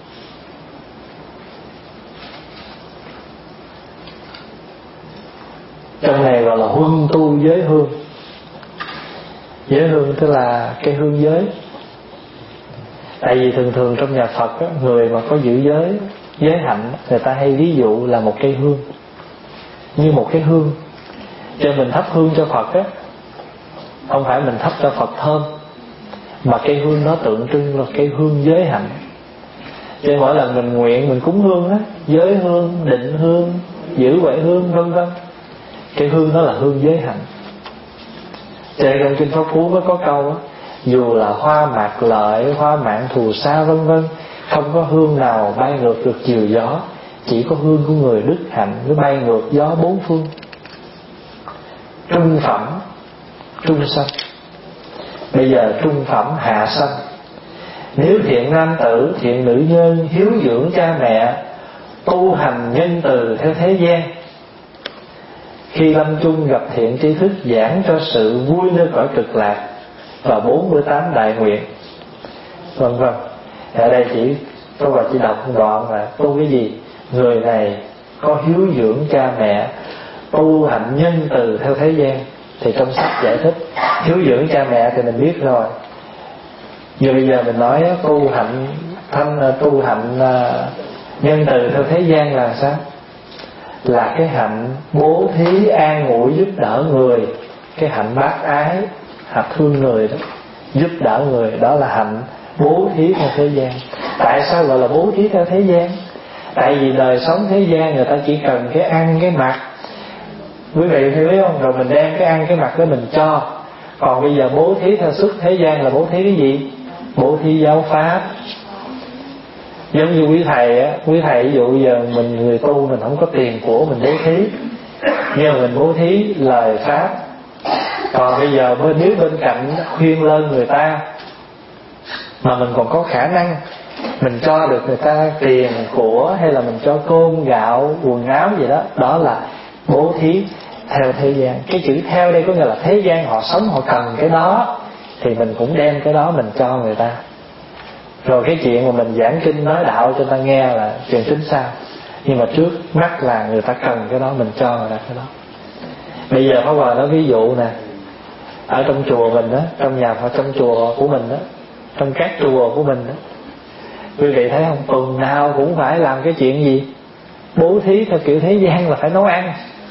Trong này gọi là huân tu giới hương. Giới hương tức là cái hương giới. Tại vì thường thường trong nhà Phật á, người mà có giữ giới giới hạnh, người ta hay ví dụ là một cây hương, như một cái hương. Cho mình thắp hương cho Phật á, không phải mình thắp cho Phật thơm, mà cây hương nó tượng trưng là cây hương giới hạnh. Cho nên mỗi lần mình nguyện mình cúng hương á, giới hương, định hương, giữ huệ hương vân vân, cây hương đó là hương giới hạnh. Cho nên trong kinh Pháp Cú mới có câu á, dù là hoa mạc lợi, hoa mạng thù sa vân vân, không có hương nào bay ngược được chiều gió, chỉ có hương của người đức hạnh mới bay ngược gió bốn phương. Trung phẩm trung sanh. Bây giờ trung phẩm hạ sanh. Nếu thiện nam tử, thiện nữ nhân hiếu dưỡng cha mẹ, tu hành nhân từ theo thế gian, khi lâm chung gặp thiện tri thức giảng cho sự vui nơi cõi cực lạc và bốn mươi tám đại nguyện vân vân. Ở đây chỉ tôi và chỉ đọc một đoạn là tu cái gì? Người này có hiếu dưỡng cha mẹ, tu hành nhân từ theo thế gian. Thì trong sách giải thích hiếu dưỡng cha mẹ thì mình biết rồi. Giờ bây giờ mình nói tu hạnh thanh tu hạnh nhân từ theo thế gian là sao? Là cái hạnh bố thí an ủi giúp đỡ người, cái hạnh bác ái, hạnh thương người đó, giúp đỡ người, đó là hạnh bố thí theo thế gian. Tại sao gọi là bố thí theo thế gian? Tại vì đời sống thế gian người ta chỉ cần cái ăn cái mặc, quý vị thấy biết không? Rồi mình đem cái ăn cái mặc đó mình cho. Còn bây giờ bố thí theo xuất thế gian là bố thí cái gì? Bố thí giáo pháp. Giống như quý thầy á, quý thầy ví dụ giờ mình người tu mình không có tiền của mình bố thí, nhưng mà mình bố thí lời pháp. Còn bây giờ bên nếu bên cạnh khuyên lơn người ta mà mình còn có khả năng, mình cho được người ta tiền của, hay là mình cho cơm gạo quần áo gì đó, đó là bố thí theo thế gian. Cái chữ theo đây có nghĩa là thế gian họ sống họ cần cái đó thì mình cũng đem cái đó mình cho người ta. Rồi cái chuyện mà mình giảng kinh nói đạo cho người ta nghe là chuyện tính sao, nhưng mà trước mắt là người ta cần cái đó mình cho người ta cái đó. Bây giờ Pháp Hòa nói ví dụ nè, ở trong chùa mình đó, trong nhà Phật, trong chùa của mình đó, trong các chùa của mình đó, quý vị thấy không, tuần nào cũng phải làm cái chuyện gì? Bố thí theo kiểu thế gian là phải nấu ăn,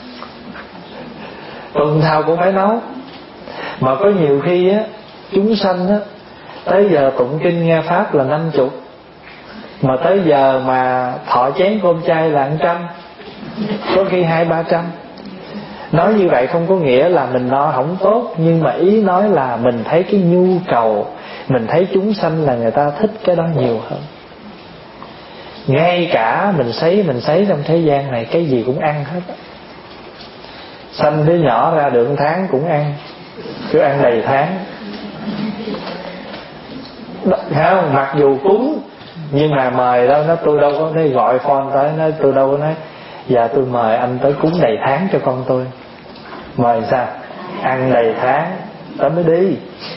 tuần nào cũng phải nấu. Mà có nhiều khi á, chúng sanh á, tới giờ tụng kinh nghe pháp là năm chục, mà tới giờ mà thọ chén cơm chay là một trăm, có khi hai ba trăm. Nói như vậy không có nghĩa là mình no không tốt, nhưng mà ý nói là mình thấy cái nhu cầu, mình thấy chúng sanh là người ta thích cái đó nhiều hơn. Ngay cả mình sấy mình sấy trong thế gian này cái gì cũng ăn hết. Sanh đứa nhỏ ra được một tháng cũng ăn, cứ ăn đầy tháng. Không, mặc dù cúng nhưng mà mời đâu, nó tôi đâu có nói gọi phone tới, nói tôi đâu có nói dạ tôi mời anh tới cúng đầy tháng cho con tôi. Mời sao? Ăn đầy tháng tới mới đi.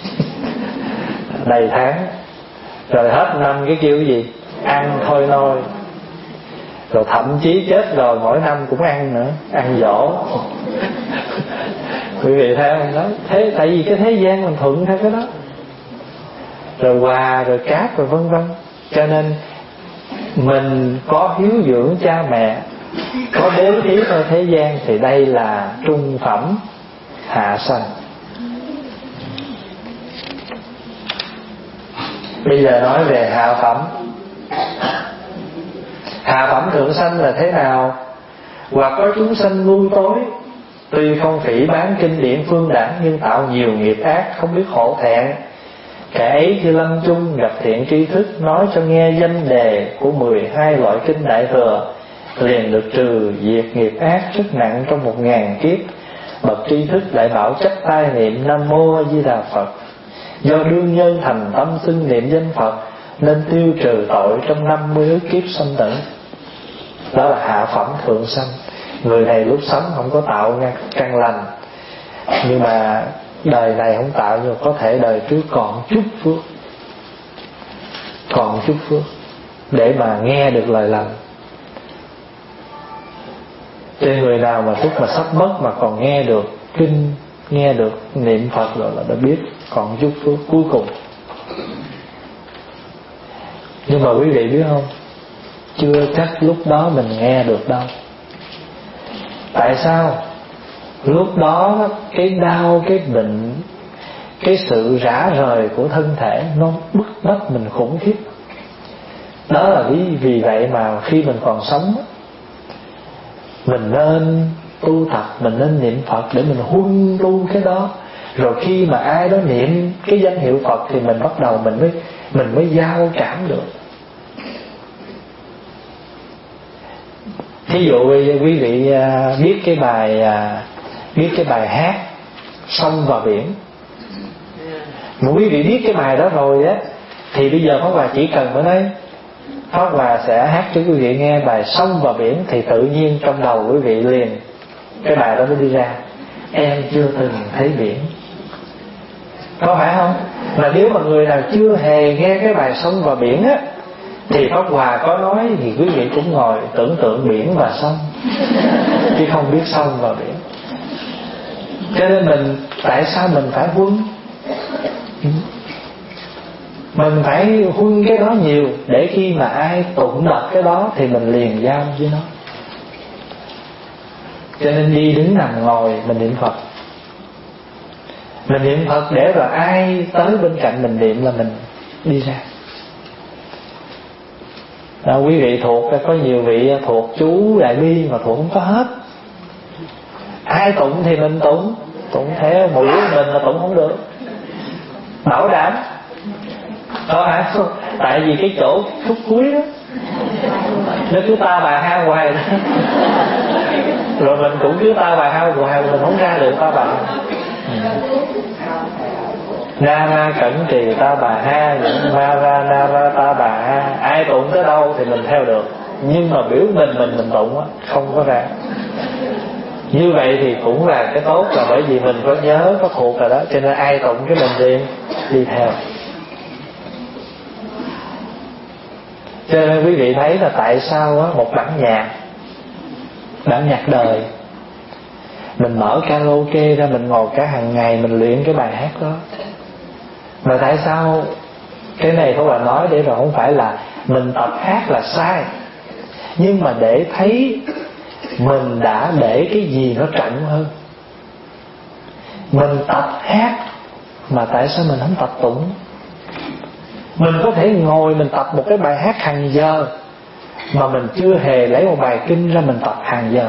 Đầy tháng. Rồi hết năm cái kêu cái gì? Ăn thôi nôi. Rồi thậm chí chết rồi mỗi năm cũng ăn nữa, ăn dỗ. Quý vị thấy không đó? Thế tại vì cái thế gian mình thuận theo cái đó. Rồi quà, rồi cáp, rồi vân vân. Cho nên mình có hiếu dưỡng cha mẹ, có bốn ý ở thế gian thì đây là trung phẩm hạ sanh. Bây giờ nói về hạ phẩm. Hạ phẩm thượng sanh là thế nào? Hoặc có chúng sanh ngu tối, tuy không phỉ bán kinh điển phương đẳng, nhưng tạo nhiều nghiệp ác, không biết hổ thẹn. Kẻ ấy khi lâm chung gặp thiện tri thức, nói cho nghe danh đề của mười hai loại kinh đại thừa, liền được trừ diệt nghiệp ác rất nặng trong một ngàn kiếp. Bậc tri thức lại bảo chấp tai niệm Nam Mô A Di Đà Phật. Do đương nhân thành tâm xưng niệm danh Phật, nên tiêu trừ tội trong năm mươi ức kiếp sanh tử. Đó là hạ phẩm thượng sanh. Người này lúc sống không có tạo căn lành, nhưng mà đời này không tạo, nhưng có thể đời trước còn chút phước, còn chút phước để mà nghe được lời lành. Trên người nào mà lúc mà sắp mất mà còn nghe được kinh, nghe được niệm Phật rồi là đã biết còn chút phước cuối cùng. Nhưng mà quý vị biết không, chưa chắc lúc đó mình nghe được đâu. Tại sao? Lúc đó cái đau, cái bệnh, cái sự rã rời của thân thể nó bức bách mình khủng khiếp. Đó là vì, vì vậy mà khi mình còn sống, mình nên tu tập, mình nên niệm Phật để mình huân tu cái đó. Rồi khi mà ai đó niệm cái danh hiệu Phật thì mình bắt đầu mình mới mình mới giao cảm được. Thí dụ quý vị biết cái bài biết cái bài hát Sông và Biển. Mà quý vị biết cái bài đó rồi á, thì bây giờ Pháp Hòa chỉ cần ở đây Pháp Hòa sẽ hát cho quý vị nghe bài Sông và Biển, thì tự nhiên trong đầu quý vị liền cái bài đó mới đi ra. Em chưa từng thấy biển. Có phải không? Mà nếu mà người nào chưa hề nghe cái bài Sông và Biển á, thì Pháp Hòa có nói thì quý vị cũng ngồi tưởng tượng biển và sông, chứ không biết sông và biển. Cho nên mình, tại sao mình phải huân? Mình phải huân cái đó nhiều, để khi mà ai tụng đọc cái đó thì mình liền giao với nó. Cho nên đi đứng nằm ngồi mình niệm Phật. Mình niệm Phật để rồi ai tới bên cạnh mình niệm là mình đi ra. Đó, quý vị thuộc, có nhiều vị thuộc chú Đại Bi mà thuộc không có hết. Ai tụng thì mình tụng, tụng theo mũi mình là tụng không được, bảo đảm. Có hả? Tại vì cái chỗ khúc cuối đó nó cứ ta bà ha hoài đó. Rồi mình cũng cứ ta bà ha hoài, mình không ra được ta bà. Na na cẩn trì ta bà ha, ma ra na ra ta bà ha. Ai tụng tới đâu thì mình theo được, nhưng mà biểu mình mình mình tụng á không có ra. Như vậy thì cũng là cái tốt, là bởi vì mình có nhớ có thuộc rồi đó, cho nên ai tụng cái mình đi đi theo. Cho nên quý vị thấy là tại sao á, một bản nhạc, bản nhạc đời, mình mở karaoke ra mình ngồi cả hàng ngày mình luyện cái bài hát đó. Mà tại sao cái này không là nói để rồi không phải là mình tập hát là sai, nhưng mà để thấy mình đã để cái gì nó trọng hơn. Mình tập hát mà tại sao mình không tập tụng? Mình có thể ngồi mình tập một cái bài hát hàng giờ mà mình chưa hề lấy một bài kinh ra mình tập hàng giờ.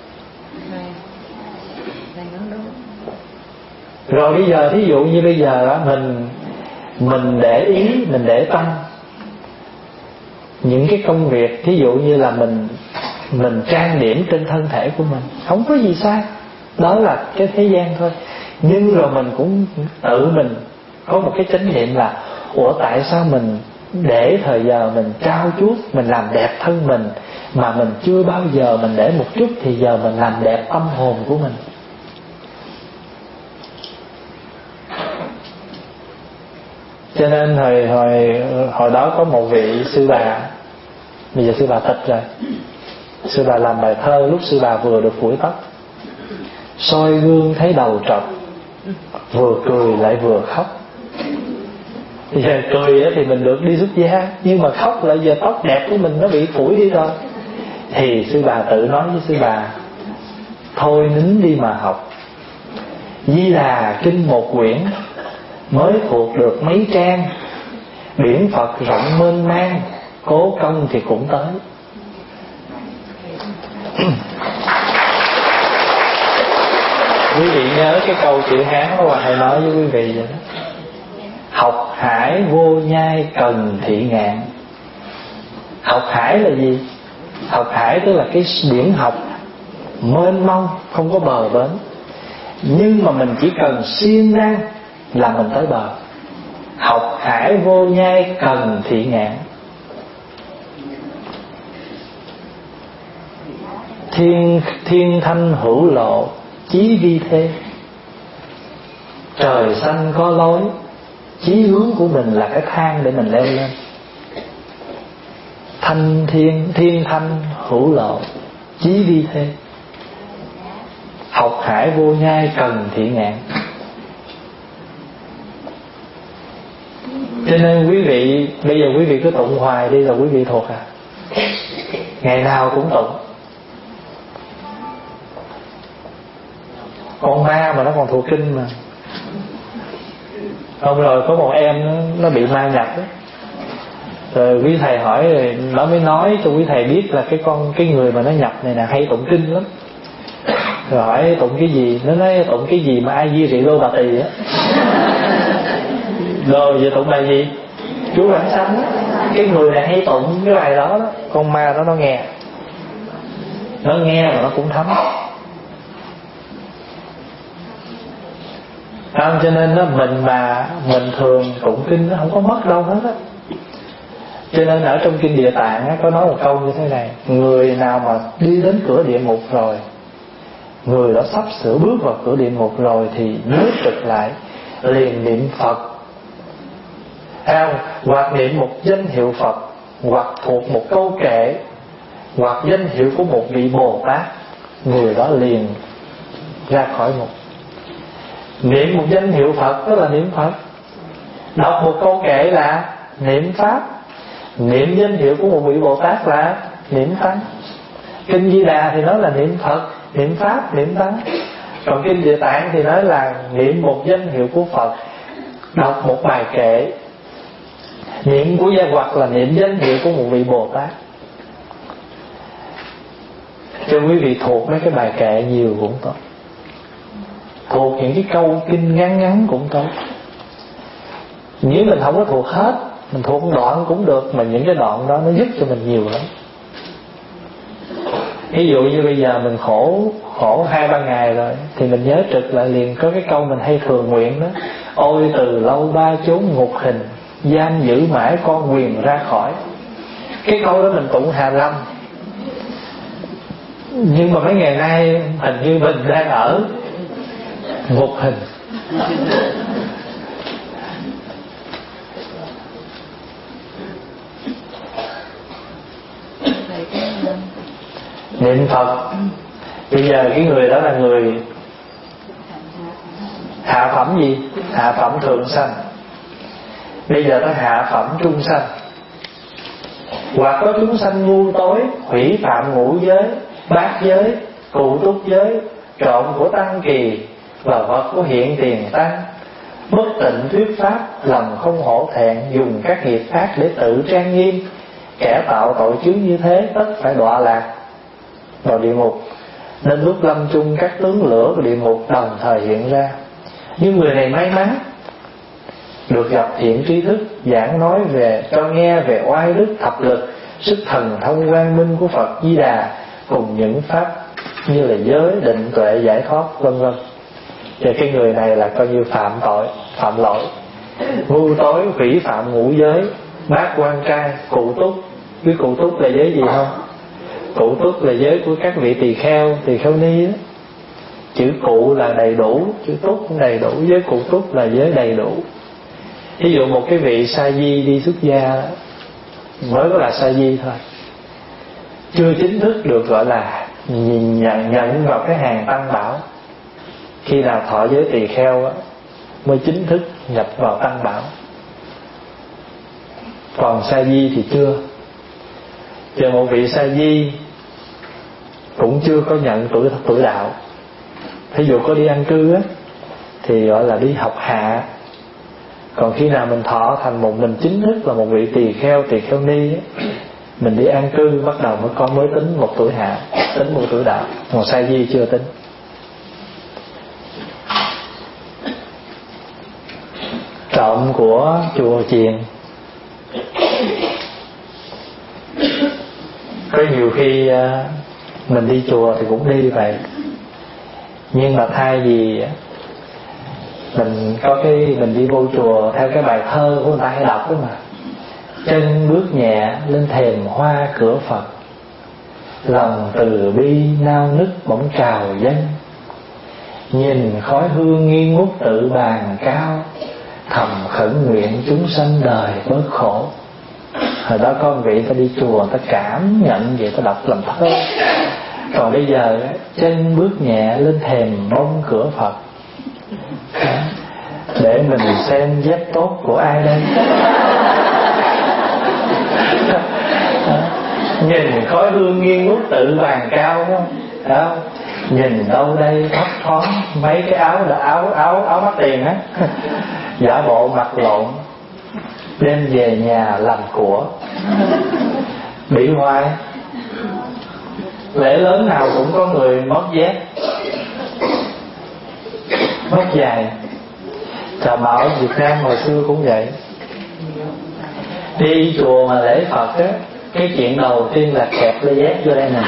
Rồi bây giờ thí dụ như bây giờ đó, mình mình để ý, mình để tâm những cái công việc, thí dụ như là mình mình trang điểm trên thân thể của mình, không có gì sai, đó là cái thế gian thôi. Nhưng rồi mình cũng tự mình có một cái chánh niệm là ủa tại sao mình để thời giờ mình trao chuốt, mình làm đẹp thân mình, mà mình chưa bao giờ mình để một chút thì giờ mình làm đẹp tâm hồn của mình. Cho nên hồi hồi hồi đó có một vị sư bà, bây giờ sư bà tịch rồi. Sư bà làm bài thơ lúc sư bà vừa được phủi tóc. Soi gương thấy đầu trọc, vừa cười lại vừa khóc. Giờ cười thì mình được đi xuất gia, nhưng mà khóc lại giờ tóc đẹp của mình nó bị phủi đi rồi. Thì sư bà tự nói với sư bà: thôi nín đi mà học. Di Đà kinh một quyển, mới thuộc được mấy trang. Biển Phật rộng mênh mang, cố công thì cũng tới. Quý vị nhớ cái câu chữ Hán của Hòa Thầy nói với quý vị vậy đó: học hải vô nhai cần thị ngạn. Học hải là gì? Học hải tức là cái biển học mênh mông, không có bờ bến. Nhưng mà mình chỉ cần siêng năng là mình tới bờ. Học hải vô nhai cần thị ngạn. Thiên, thiên thanh hữu lộ chí vi thê. Trời xanh có lối, chí hướng của mình là cái thang để mình leo lên. Thanh thiên, thiên thanh hữu lộ chí vi thê. Học hải vô nhai cần thị ngạn. Cho nên quý vị, bây giờ quý vị cứ tụng hoài đi là quý vị thuộc à. Ngày nào cũng tụng. Con ma mà nó còn thuộc kinh mà. Hôm rồi có một em nó, nó bị ma nhập đó. Rồi quý thầy hỏi, rồi nó mới nói cho quý thầy biết là cái con cái người mà nó nhập này là hay tụng kinh lắm. Rồi hỏi tụng cái gì, nó nói tụng cái gì mà ai di rị lô bà tỳ á. Rồi giờ tụng bài gì? Chú Vãng Sanh. Cái người này hay tụng cái bài đó đó. Con ma đó nó nghe, nó nghe mà nó cũng thấm. À, cho nên đó, mình mà mình thường tụng kinh nó không có mất đâu hết á. Cho nên ở trong kinh Địa Tạng á, có nói một câu như thế này: người nào mà đi đến cửa địa ngục rồi, người đó sắp sửa bước vào cửa địa ngục rồi, thì nhớ trực lại liền niệm Phật, à, hoặc niệm một danh hiệu Phật, hoặc thuộc một câu kệ, hoặc danh hiệu của một vị Bồ Tát, người đó liền ra khỏi ngục. Niệm một danh hiệu Phật tức là niệm Phật, đọc một câu kệ là niệm Pháp, niệm danh hiệu của một vị Bồ Tát là niệm Tăng. Kinh Di Đà thì nói là niệm Phật, niệm Pháp, niệm Tăng. Còn kinh Địa Tạng thì nói là niệm một danh hiệu của Phật, đọc một bài kệ, niệm của gia hoặc là niệm danh hiệu của một vị Bồ Tát. Cho quý vị thuộc mấy cái bài kệ nhiều cũng tốt, thuộc những cái câu kinh ngắn ngắn cũng tốt. Nếu mình không có thuộc hết, mình thuộc một đoạn cũng được, mà những cái đoạn đó nó giúp cho mình nhiều lắm. Ví dụ như bây giờ mình khổ khổ hai ba ngày rồi, thì mình nhớ trực lại liền có cái câu mình hay thường nguyện đó: ôi từ lâu ba chốn ngục hình, giam giữ mãi con quyền ra khỏi. Cái câu đó mình tụng Hà Lâm. Nhưng mà mấy ngày nay hình như mình đang ở ngục hình. Niệm Phật. Bây giờ cái người đó là người hạ phẩm gì? Hạ phẩm thượng sanh. Bây giờ nó hạ phẩm trung sanh. Hoặc có chúng sanh ngu tối, hủy phạm ngũ giới, bát giới, cụ túc giới, trộm của tăng kỳ và vật của hiện tiền tăng, bất tịnh thuyết pháp, lòng không hổ thẹn, dùng các nghiệp ác để tự trang nghiêm. Kẻ tạo tội chướng như thế tất phải đọa lạc vào địa ngục. Nên lúc lâm chung các tướng lửa của địa ngục đồng thời hiện ra. Nhưng người này may mắn được gặp thiện trí thức giảng nói về cho nghe về oai đức thập lực, sức thần thông quang minh của Phật Di Đà, cùng những pháp như là giới, định, tuệ, giải thoát vân vân. Và cái người này là coi như phạm tội, phạm lỗi, ngu tối, hủy phạm ngũ giới, bát quan trai, cụ túc. Biết cụ túc là giới gì không? Cụ túc là giới của các vị tỳ kheo, tỳ kheo ni đó. Chữ cụ là đầy đủ, chữ túc cũng đầy đủ, giới cụ túc là giới đầy đủ. Ví dụ một cái vị sa di đi xuất gia, mới có là sa di thôi, chưa chính thức được gọi là nhận, nhận vào cái hàng tăng bảo. Khi nào thọ giới tỳ kheo á, mới chính thức nhập vào tăng bảo. Còn sa di thì chưa. Chờ một vị sa di cũng chưa có nhận tuổi tuổi đạo. Thí dụ có đi ăn cư á thì gọi là đi học hạ. Còn khi nào mình thọ thành một, mình chính thức là một vị tỳ kheo, tỳ kheo ni á, mình đi an cư bắt đầu mới có mới tính một tuổi hạ, tính một tuổi đạo. Còn sa di chưa tính. Trộm của chùa chiền, có nhiều khi mình đi chùa thì cũng đi vậy, nhưng mà thay vì mình có cái mình đi vô chùa theo cái bài thơ của người ta hay đọc đó mà, chân bước nhẹ lên thềm hoa cửa Phật, lòng từ bi nao nức bỗng trào dâng, nhìn khói hương nghi ngút tự bàn cao, thầm khẩn nguyện chúng sanh đời bớt khổ. Hồi đó có một vị ta đi chùa, ta cảm nhận vậy, ta đọc làm thơ. Còn bây giờ chân bước nhẹ lên thềm bông cửa Phật, để mình xem dép tốt của ai đây. Nhìn khói hương nghi ngút tự bàn cao không? Đó. Nhìn đâu đây thấp thoáng mấy cái áo là áo áo áo mắc tiền á, giả bộ mặc lộn, đem về nhà làm của, bị hoài. Lễ lớn nào cũng có người mất dép, mất giày. Chà, mà ở Việt Nam hồi xưa cũng vậy. Đi chùa mà lễ Phật á, cái chuyện đầu tiên là kẹp dây dép vô đây nè.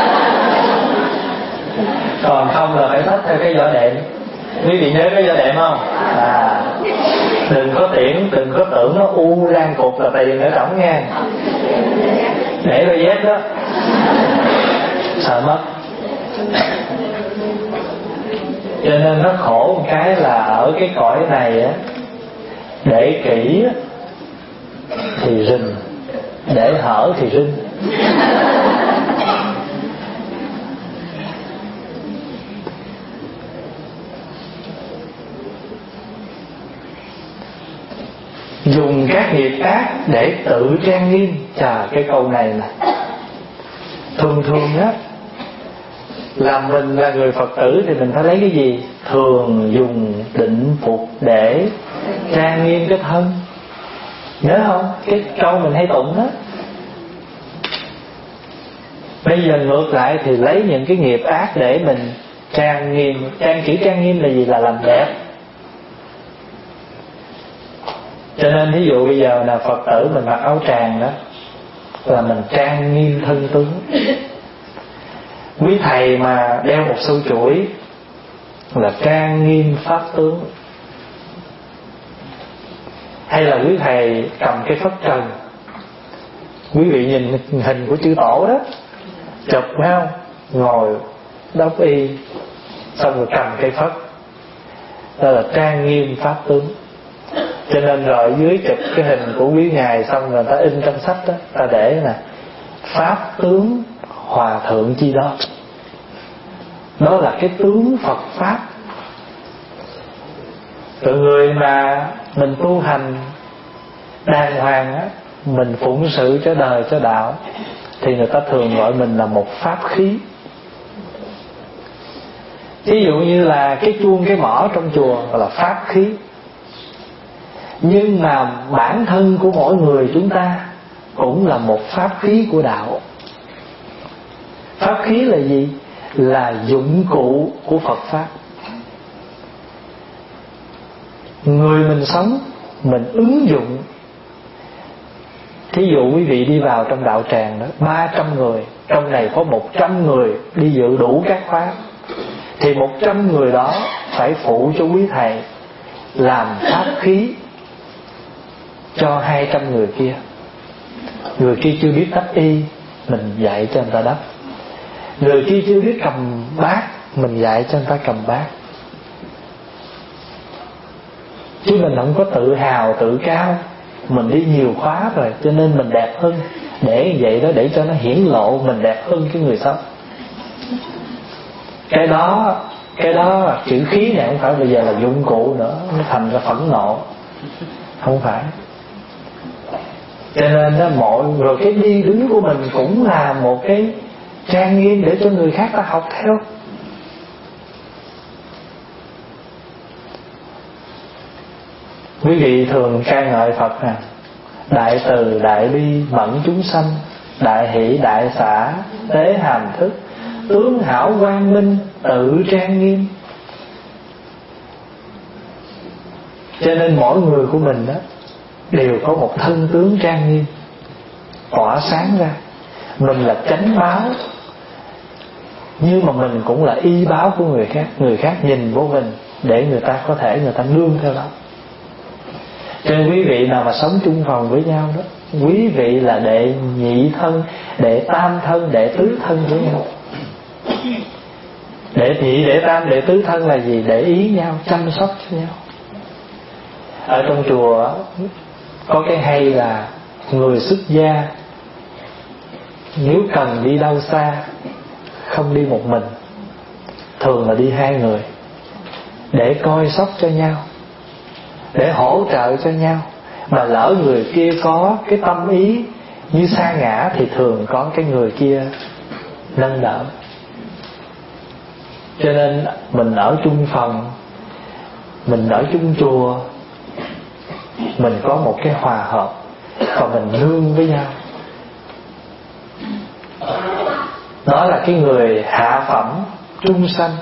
Còn không là phải xách theo cái giỏ đệm. Quý vị nhớ cái giỏ đệm không? À, đừng có tiễn, đừng có tưởng nó u rang cục là tiền ở trỏng nha. Để đôi dép đó, sợ mất. Cho nên nó khổ một cái là ở cái cõi này á, để kỹ thì rình, để hở thì rinh. Dùng các nghiệp ác để tự trang nghiêm. Chà, cái câu này nè, thường thường á, làm mình là người Phật tử thì mình phải lấy cái gì? Thường dùng định phục để trang nghiêm cái thân. Nhớ không? Cái câu mình hay tụng đó. Bây giờ ngược lại thì lấy những cái nghiệp ác để mình trang nghiêm. Trang chữ trang nghiêm là gì? Là làm đẹp. Cho nên ví dụ bây giờ là Phật tử mình mặc áo tràng đó, là mình trang nghiêm thân tướng. Quý thầy mà đeo một sâu chuỗi là trang nghiêm pháp tướng. Hay là quý thầy cầm cái phất trần, quý vị nhìn hình của chư tổ đó, chụp phải không? Ngồi đắp y, xong rồi cầm cây phất, đó là trang nghiêm pháp tướng. Cho nên rồi dưới chụp cái hình của quý ngài, xong rồi ta in trong sách đó, ta để nè, pháp tướng hòa thượng chi đó. Đó là cái tướng Phật Pháp. Từ người mà mình tu hành đàng hoàng á, mình phụng sự cho đời cho đạo, thì người ta thường gọi mình là một pháp khí. Ví dụ như là cái chuông cái mõ trong chùa là pháp khí. Nhưng mà bản thân của mỗi người chúng ta cũng là một pháp khí của đạo. Pháp khí là gì? Là dụng cụ của Phật Pháp. Người mình sống, mình ứng dụng. Thí dụ quý vị đi vào trong đạo tràng đó, ba trăm người, trong này có một trăm người đi dự đủ các khóa, thì một trăm người đó phải phụ cho quý thầy làm pháp khí cho hai trăm người kia. Người kia chưa biết đắp y, mình dạy cho người ta đắp. Người kia chưa biết cầm bát, mình dạy cho người ta cầm bát. Chứ mình không có tự hào, tự cao. Mình đi nhiều khóa rồi, cho nên mình đẹp hơn. Để vậy đó, để cho nó hiển lộ mình đẹp hơn cái người sống. Cái đó, cái đó chữ khí này không phải bây giờ là dụng cụ nữa, nó thành ra phẫn nộ. Không phải. Cho nên đó, mọi rồi cái đi đứng của mình cũng là một cái trang nghiêm để cho người khác ta học theo. Quý vị thường ca ngợi Phật nè: đại từ đại bi mẫn chúng sanh, đại hỷ đại xả tế hàm thức, tướng hảo quang minh tự trang nghiêm. Cho nên mỗi người của mình đó đều có một thân tướng trang nghiêm tỏa sáng ra. Mình là chánh báo, nhưng mà mình cũng là y báo của người khác. Người khác nhìn vô mình để người ta có thể người ta nương theo đó. Cho nên quý vị nào mà sống chung phòng với nhau đó, quý vị là đệ nhị thân, đệ tam thân, đệ tứ thân với nhau. Đệ nhị, đệ tam, đệ tứ thân là gì? Để ý nhau, chăm sóc cho nhau. Ở trong chùa có cái hay là người xuất gia nếu cần đi đâu xa không đi một mình, thường là đi hai người, để coi sóc cho nhau, để hỗ trợ cho nhau. Mà lỡ người kia có cái tâm ý như sa ngã thì thường có cái người kia nâng đỡ. Cho nên mình ở chung phòng, mình ở chung chùa, mình có một cái hòa hợp và mình nương với nhau. Đó là cái người hạ phẩm trung sanh,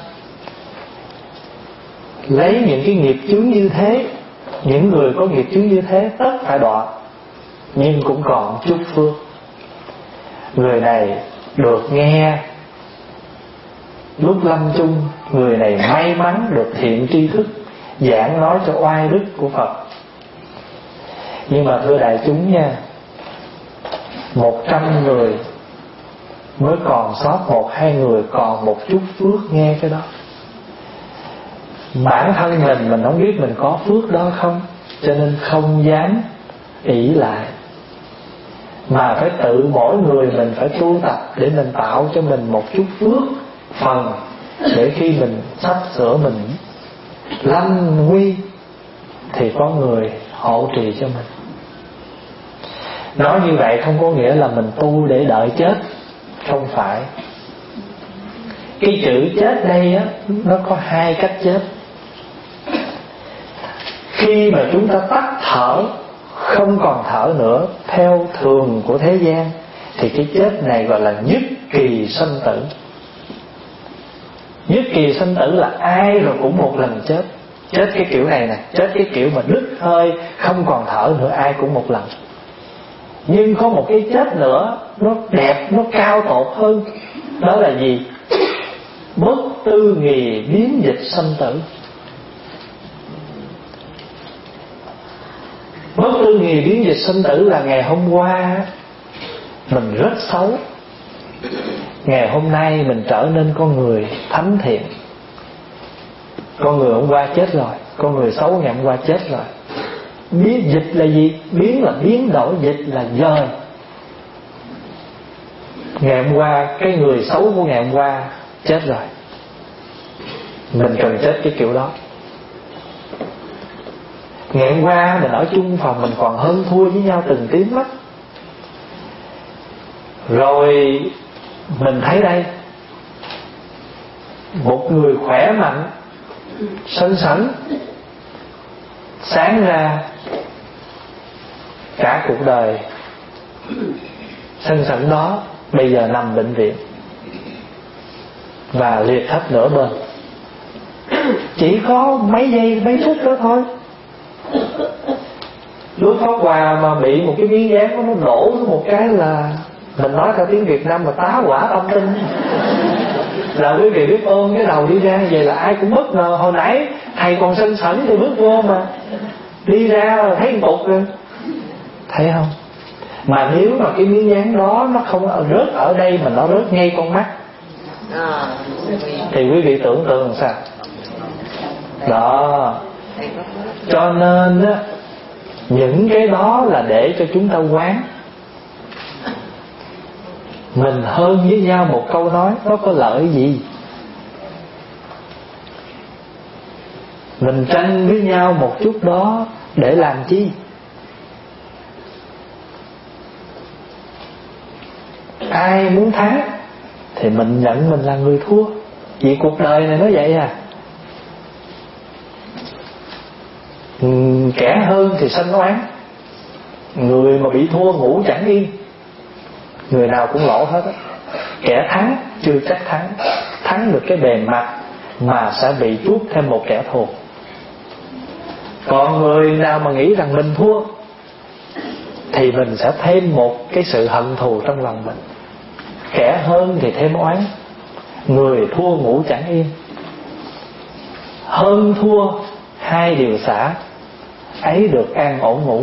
lấy những cái nghiệp chướng như thế. Những người có nghiệp chướng như thế tất phải đọa, nhưng cũng còn chút phước. Người này được nghe lúc lâm chung, người này may mắn được thiện tri thức giảng nói cho oai đức của Phật. Nhưng mà thưa đại chúng nha, một trăm người mới còn sót một hai người còn một chút phước nghe cái đó. Bản thân mình mình không biết mình có phước đó không, cho nên không dám ỷ lại, mà phải tự mỗi người mình phải tu tập để mình tạo cho mình một chút phước phần, để khi mình sắp sửa mình lâm nguy thì có người hộ trì cho mình. Nói như vậy không có nghĩa là mình tu để đợi chết, không phải. Cái chữ chết đây á, nó có hai cách chết. Khi mà chúng ta tắt thở, không còn thở nữa theo thường của thế gian, thì cái chết này gọi là nhất kỳ sanh tử. Nhất kỳ sanh tử là ai rồi cũng một lần chết. Chết cái kiểu này nè, chết cái kiểu mà đứt hơi, không còn thở nữa, ai cũng một lần. Nhưng có một cái chết nữa, nó đẹp, nó cao tột hơn. Đó là gì? Bất tư nghì biến dịch sanh tử. Bất tư nghì biến dịch sanh tử là ngày hôm qua mình rất xấu, ngày hôm nay mình trở nên con người thánh thiện. Con người hôm qua chết rồi, con người xấu ngày hôm qua chết rồi. Biến dịch là gì? Biến là biến đổi, dịch là dời. Ngày hôm qua cái người xấu của ngày hôm qua chết rồi, mình cần chết cái kiểu đó. Ngày hôm qua mình ở chung phòng mình còn hơn thua với nhau từng tiếng mắt, rồi mình thấy đây một người khỏe mạnh, xinh xắn, sáng ra cả cuộc đời xinh xắn đó bây giờ nằm bệnh viện và liệt hết nửa bên. Chỉ có mấy giây mấy phút đó thôi. Lúc Pháp Hòa mà bị một cái miếng dán nó đổ một cái là, mình nói theo tiếng Việt Nam là tá hỏa tâm tinh. Là quý vị biết ơn cái đầu đi ra vậy là ai cũng bất ngờ. Hồi nãy thầy còn xinh xắn thì bước vô mà đi ra là thấy một cục rồi, thấy không? Mà nếu mà cái miếng dán đó nó không rớt ở đây mà nó rớt ngay con mắt thì quý vị tưởng tượng làm sao? Đó. Cho nên á, những cái đó là để cho chúng ta quán. Mình hơn với nhau một câu nói, nó có lợi gì? Mình tranh với nhau một chút đó để làm chi? Ai muốn thắng thì mình nhận mình là người thua. Vì cuộc đời này nó vậy à. Kẻ hơn thì sanh oán. Người mà bị thua ngủ chẳng yên, người nào cũng lỗ hết á. Kẻ thắng chưa chắc thắng, thắng được cái bề mặt mà sẽ bị chuốc thêm một kẻ thù. Còn người nào mà nghĩ rằng mình thua thì mình sẽ thêm một cái sự hận thù trong lòng mình. Kẻ hơn thì thêm oán. Người thua ngủ chẳng yên. Hơn thua hai điều xả, ấy được an ổn ngủ.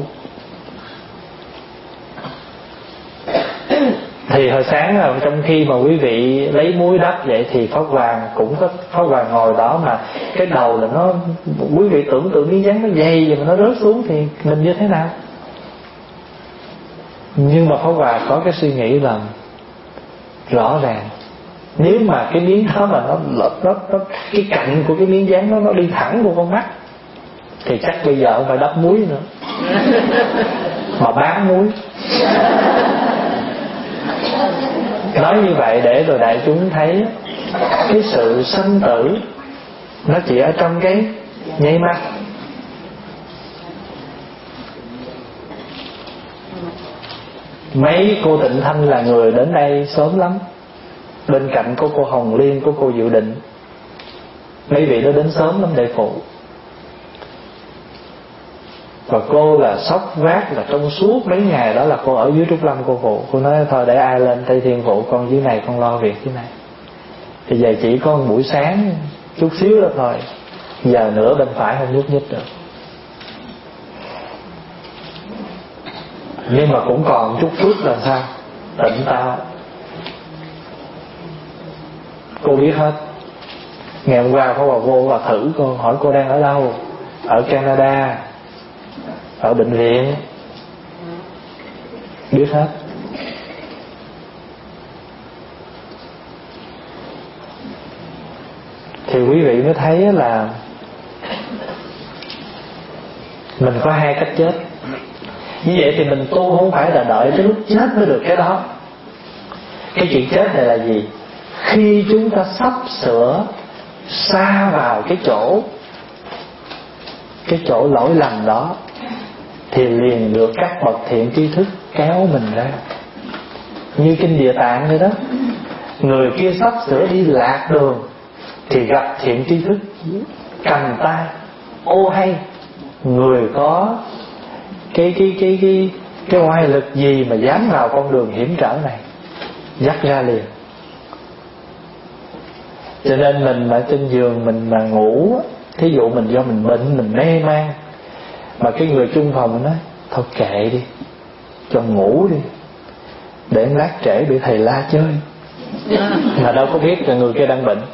Thì hồi sáng trong khi mà quý vị lấy muối đắp vậy thì Pháp Hoàng cũng có, Pháp Hoàng ngồi đó mà cái đầu là nó, quý vị tưởng tượng miếng dán nó dày vậy mà nó rớt xuống thì mình như thế nào? Nhưng mà Pháp Hoàng có cái suy nghĩ là rõ ràng nếu mà cái miếng đó mà nó, nó, nó, nó cái cạnh của cái miếng dán nó nó đi thẳng vô con mắt thì chắc bây giờ không phải đắp muối nữa mà bán muối. Nói như vậy để rồi đại chúng thấy cái sự sanh tử nó chỉ ở trong cái nháy mắt. Mấy cô Tịnh Thanh là người đến đây sớm lắm, bên cạnh có cô Hồng Liên, có cô Diệu Định. Mấy vị đó đến sớm lắm để phụ. Và cô là sốc vác là trong suốt mấy ngày đó là cô ở dưới Trúc Lâm cô phụ. Cô nói thôi để ai lên Tây Thiên phụ, con dưới này con lo việc dưới này. Thì giờ chỉ có buổi sáng chút xíu đó thôi, giờ nữa bên phải không nhúc nhích được. Nhưng mà cũng còn chút phút là sao? Tỉnh táo. Cô biết hết. Ngày hôm qua có bà vô và thử cô, hỏi cô đang ở đâu? Ở Canada, ở bệnh viện. Biết hết. Thì quý vị mới thấy là mình có hai cách chết. Như vậy thì mình tu không phải là đợi tới lúc chết mới được cái đó. Cái chuyện chết này là gì? Khi chúng ta sắp sửa sa vào cái chỗ Cái chỗ lỗi lầm đó thì liền được các bậc thiện tri thức kéo mình ra. Như kinh Địa Tạng vậy đó. Người kia sắp sửa đi lạc đường thì gặp thiện tri thức cầm tay: ô hay, người có cái cái cái cái cái oai lực gì mà dám vào con đường hiểm trở này, dắt ra liền. Cho nên mình ở trên giường mình mà ngủ, thí dụ mình do mình bệnh, mình mê man, mà cái người chung phòng nói thôi kệ đi, cho ngủ đi, để lát trễ bị thầy la chơi. Mà đâu có biết là người kia đang bệnh.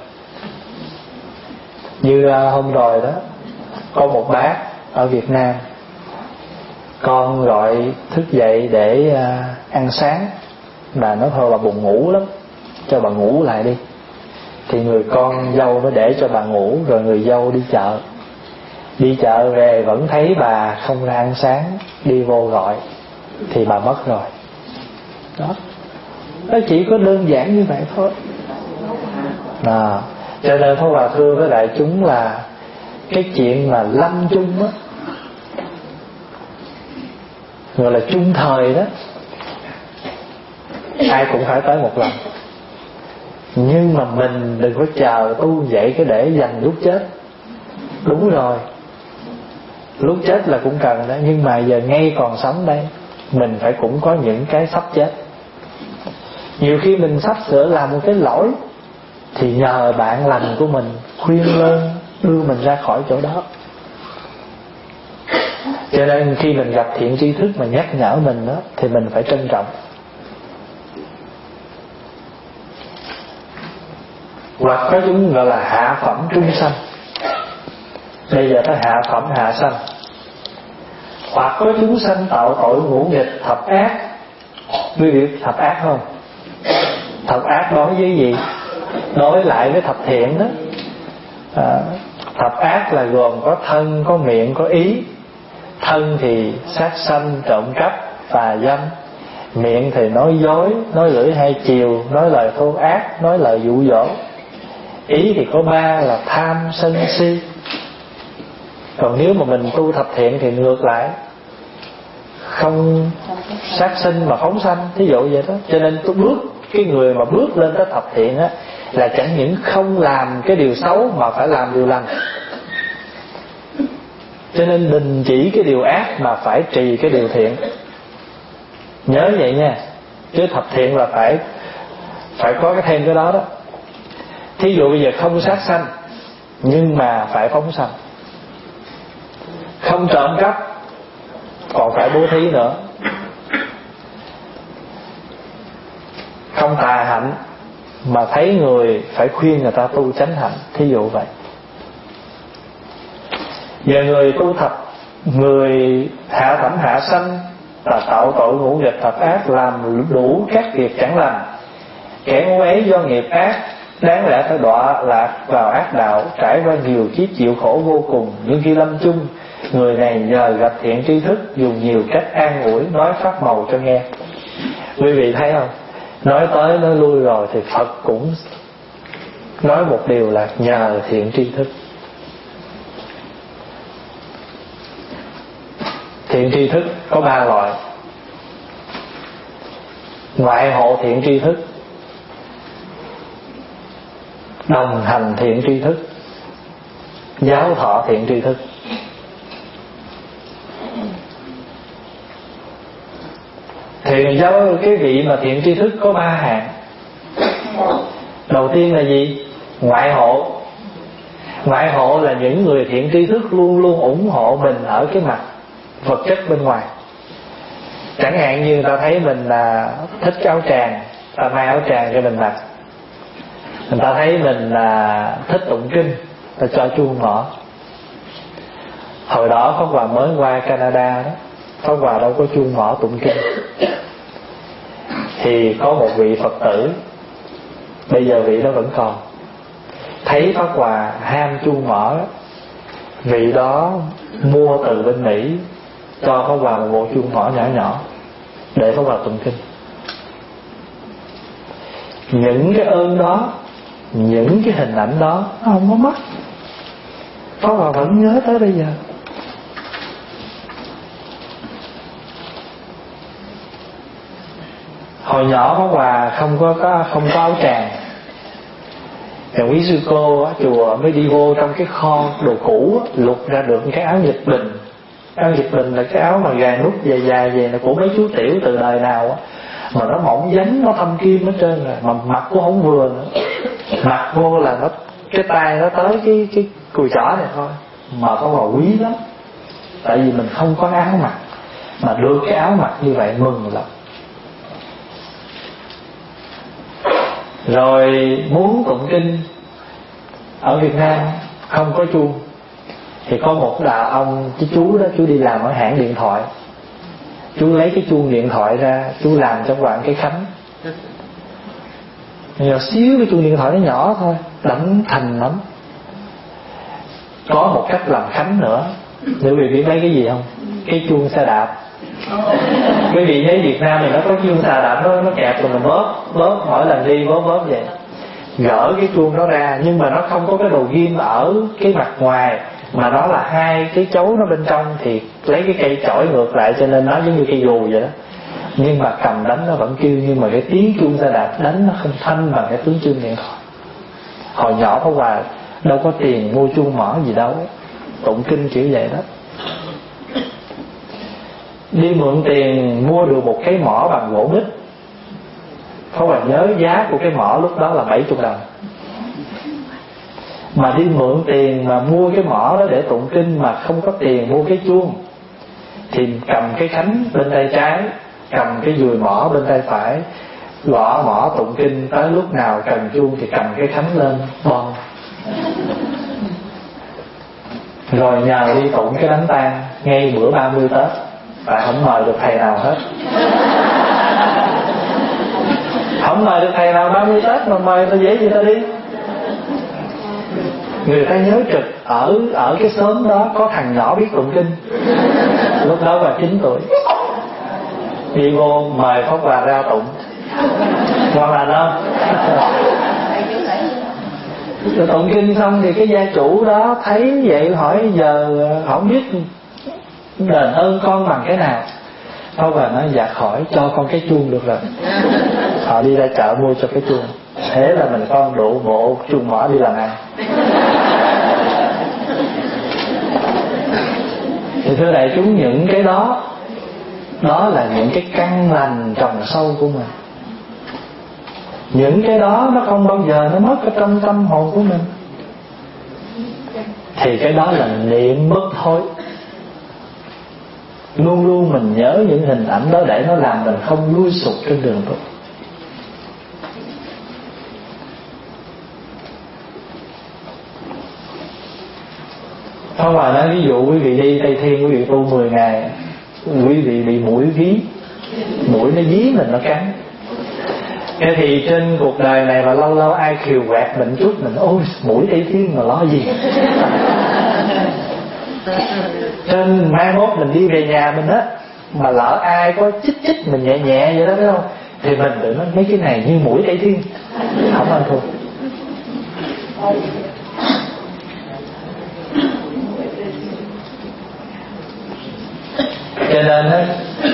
Như hôm rồi đó, có một bác ở Việt Nam, con gọi thức dậy để ăn sáng, bà nói thôi bà buồn ngủ lắm, cho bà ngủ lại đi. Thì người con dâu mới để cho bà ngủ, rồi người dâu đi chợ. Đi chợ về vẫn thấy bà không ra ăn sáng, đi vô gọi thì bà mất rồi. Đó, nó chỉ có đơn giản như vậy thôi. À, cho nên Pháp Hòa thưa với đại chúng là cái chuyện mà lâm chung á, gọi là chung thời đó, ai cũng phải tới một lần. Nhưng mà mình đừng có chờ tu vậy cái để dành lúc chết. Đúng rồi, lúc chết là cũng cần đó, nhưng mà giờ ngay còn sống đây mình phải cũng có những cái sắp chết. Nhiều khi mình sắp sửa làm một cái lỗi thì nhờ bạn lành của mình khuyên lơn đưa mình ra khỏi chỗ đó. Cho nên khi mình gặp thiện tri thức mà nhắc nhở mình đó thì mình phải trân trọng. Hoặc có chúng gọi là hạ phẩm trung sanh. Bây giờ tới hạ phẩm hạ sanh. Hoặc có chúng sanh tạo tội ngũ nghịch thập ác. Quý vị biết thập ác không? Thập ác đối với gì? Đối lại với thập thiện đó. à, Thập ác là gồm có thân, có miệng, có ý. Thân thì sát sanh, trộm cắp, phà dâm. Miệng thì nói dối, nói lưỡi hai chiều, nói lời thô ác, nói lời dụ dỗ. Ý thì có ba là tham sân si. Còn nếu mà mình tu thập thiện thì ngược lại, không sát sinh mà phóng sanh, thí dụ vậy đó. Cho nên tôi bước, cái người mà bước lên tới thập thiện á, là chẳng những không làm cái điều xấu mà phải làm điều lành. Cho nên đình chỉ cái điều ác mà phải trì cái điều thiện. Nhớ vậy nha. Chứ thập thiện là phải phải có cái thêm cái đó đó. Thí dụ bây giờ không sát sanh, nhưng mà phải phóng sanh. Không trộm cắp, còn phải bố thí nữa. Không tà hạnh, mà thấy người phải khuyên người ta tu chánh hạnh. Thí dụ vậy. Giờ người tu thập, người hạ thẩm hạ sanh là tạo tội ngũ nghịch thập ác, làm đủ các việc chẳng lành. Kẻ ngu ấy do nghiệp ác, đáng lẽ phải đọa lạc vào ác đạo, trải qua nhiều kiếp chịu khổ vô cùng. Nhưng khi lâm chung, người này nhờ gặp thiện tri thức, dùng nhiều cách an ủi, nói pháp màu cho nghe. Quý vị thấy không? Nói tới nói lui rồi thì Phật cũng nói một điều là nhờ thiện tri thức. Thiện tri thức có ba loại. Ngoại hộ thiện tri thức, đồng hành thiện tri thức, giáo thọ thiện tri thức. Thì giáo cái vị mà thiện tri thức có ba hạng. Đầu tiên là gì? Ngoại hộ. Ngoại hộ là những người thiện tri thức luôn luôn ủng hộ mình ở cái mặt vật chất bên ngoài. Chẳng hạn như người ta thấy mình là thích cái áo tràng, ta may áo tràng cho mình mặc. Người ta thấy mình là thích tụng kinh, ta cho chuông mở. Hồi đó Pháp Hòa mới qua Canada đó, Pháp Hòa đâu có chuông mở tụng kinh. Thì có một vị Phật tử, bây giờ vị đó vẫn còn, thấy Pháp Hòa ham chuông mở, vị đó mua từ bên Mỹ cho Pháp Hòa một bộ chuông mở nhỏ nhỏ để Pháp Hòa tụng kinh. Những cái ơn đó, những cái hình ảnh đó nó không có mất. Pháp Hòa vẫn nhớ tới bây giờ. Hồi nhỏ Pháp Hòa không có, có không có áo tràng. Rồi quý sư cô á, chùa mới đi vô trong cái kho đồ cũ á, lục ra được cái áo dịch bình. Áo dịch bình là cái áo mà gà nút dài dài về là của mấy chú tiểu từ đời nào á, mà nó mỏng dánh, nó thâm kim hết trơn rồi, mà mặc cũng không vừa nữa. Mặc vô là nó cái tay nó tới cái cái cùi chỏ này thôi, mà Pháp Hòa quý lắm. Tại vì mình không có áo mặc, mà được cái áo mặc như vậy mừng lắm. Rồi muốn tụng kinh ở Việt Nam không có chuông, thì có một đạo ông, cái chú đó, chú đi làm ở hãng điện thoại. Chú lấy cái chuông điện thoại ra, chú làm cho bạn cái khánh. Nhỏ xíu cái chuông điện thoại nó nhỏ thôi, đảnh thành lắm. Có một cách làm khánh nữa. Nếu quý vị biết lấy cái gì không? Cái chuông xe đạp. Quý vị thấy Việt Nam này nó có chuông xe đạp, nó, nó kẹp rồi mình bóp, bóp mỗi lần đi bóp bóp vậy. Gỡ cái chuông đó ra, nhưng mà nó không có cái đầu ghim ở cái mặt ngoài, mà nó là hai cái chấu nó bên trong, thì lấy cái cây chổi ngược lại, cho nên nó giống như cây dù vậy đó. Nhưng mà cầm đánh nó vẫn kêu, nhưng mà cái tiếng chuông xe đạp đánh nó không thanh bằng cái tiếng chuông điện thoại. Hồi nhỏ Pháp Hòa đâu có tiền mua chuông mở gì đâu, tụng kinh kiểu vậy đó. Đi mượn tiền mua được một cái mỏ bằng gỗ mít. Pháp Hòa nhớ giá của cái mỏ lúc đó là bảy mươi đồng. Mà đi mượn tiền mà mua cái mỏ đó để tụng kinh mà không có tiền mua cái chuông, thì cầm cái khánh bên tay trái, cầm cái dùi mỏ bên tay phải, gõ mỏ tụng kinh, tới lúc nào cần chuông thì cầm cái khánh lên bon. Rồi nhờ đi tụng cái đánh tang ngay bữa ba mươi Tết, tại không mời được thầy nào hết. Không mời được thầy nào ba mươi Tết mà mời ta dễ gì ta đi. Người ta nhớ trực ở ở cái xóm đó có thằng nhỏ biết tụng kinh, lúc đó là chín tuổi. đi vô mời Pháp Hòa ra tụng, ngon lành không? Rồi tụng kinh xong thì cái gia chủ đó thấy vậy hỏi giờ không biết đền ơn con bằng cái nào. Pháp Hòa nói dạ khỏi, cho con cái chuông được rồi. Họ đi ra chợ mua cho cái chuông. Thế là mình con đủ bộ chuông mỏ đi làm ăn. Thì thưa đại chúng, những cái đó, đó là những cái căn lành trồng sâu của mình. Những cái đó nó không bao giờ nó mất ở trong tâm hồn của mình. Thì cái đó là niệm bất thối. Luôn luôn mình nhớ những hình ảnh đó để nó làm mình không lui sụp trên đường tu. Không mà nói ví dụ quý vị đi Tây Thiên, quý vị tu mười ngày, quý vị bị mũi gí, mũi nó dí mình, nó cắn. Thế thì trên cuộc đời này mà lâu lâu ai khều quẹt mình chút, mình ôi mũi Tây Thiên mà lo gì. Trên mai mốt mình đi về nhà mình á, mà lỡ ai có chích chích mình nhẹ nhẹ vậy đó phải không, thì mình tự nói mấy cái này như mũi Tây Thiên, không ăn thua. Cho nên á,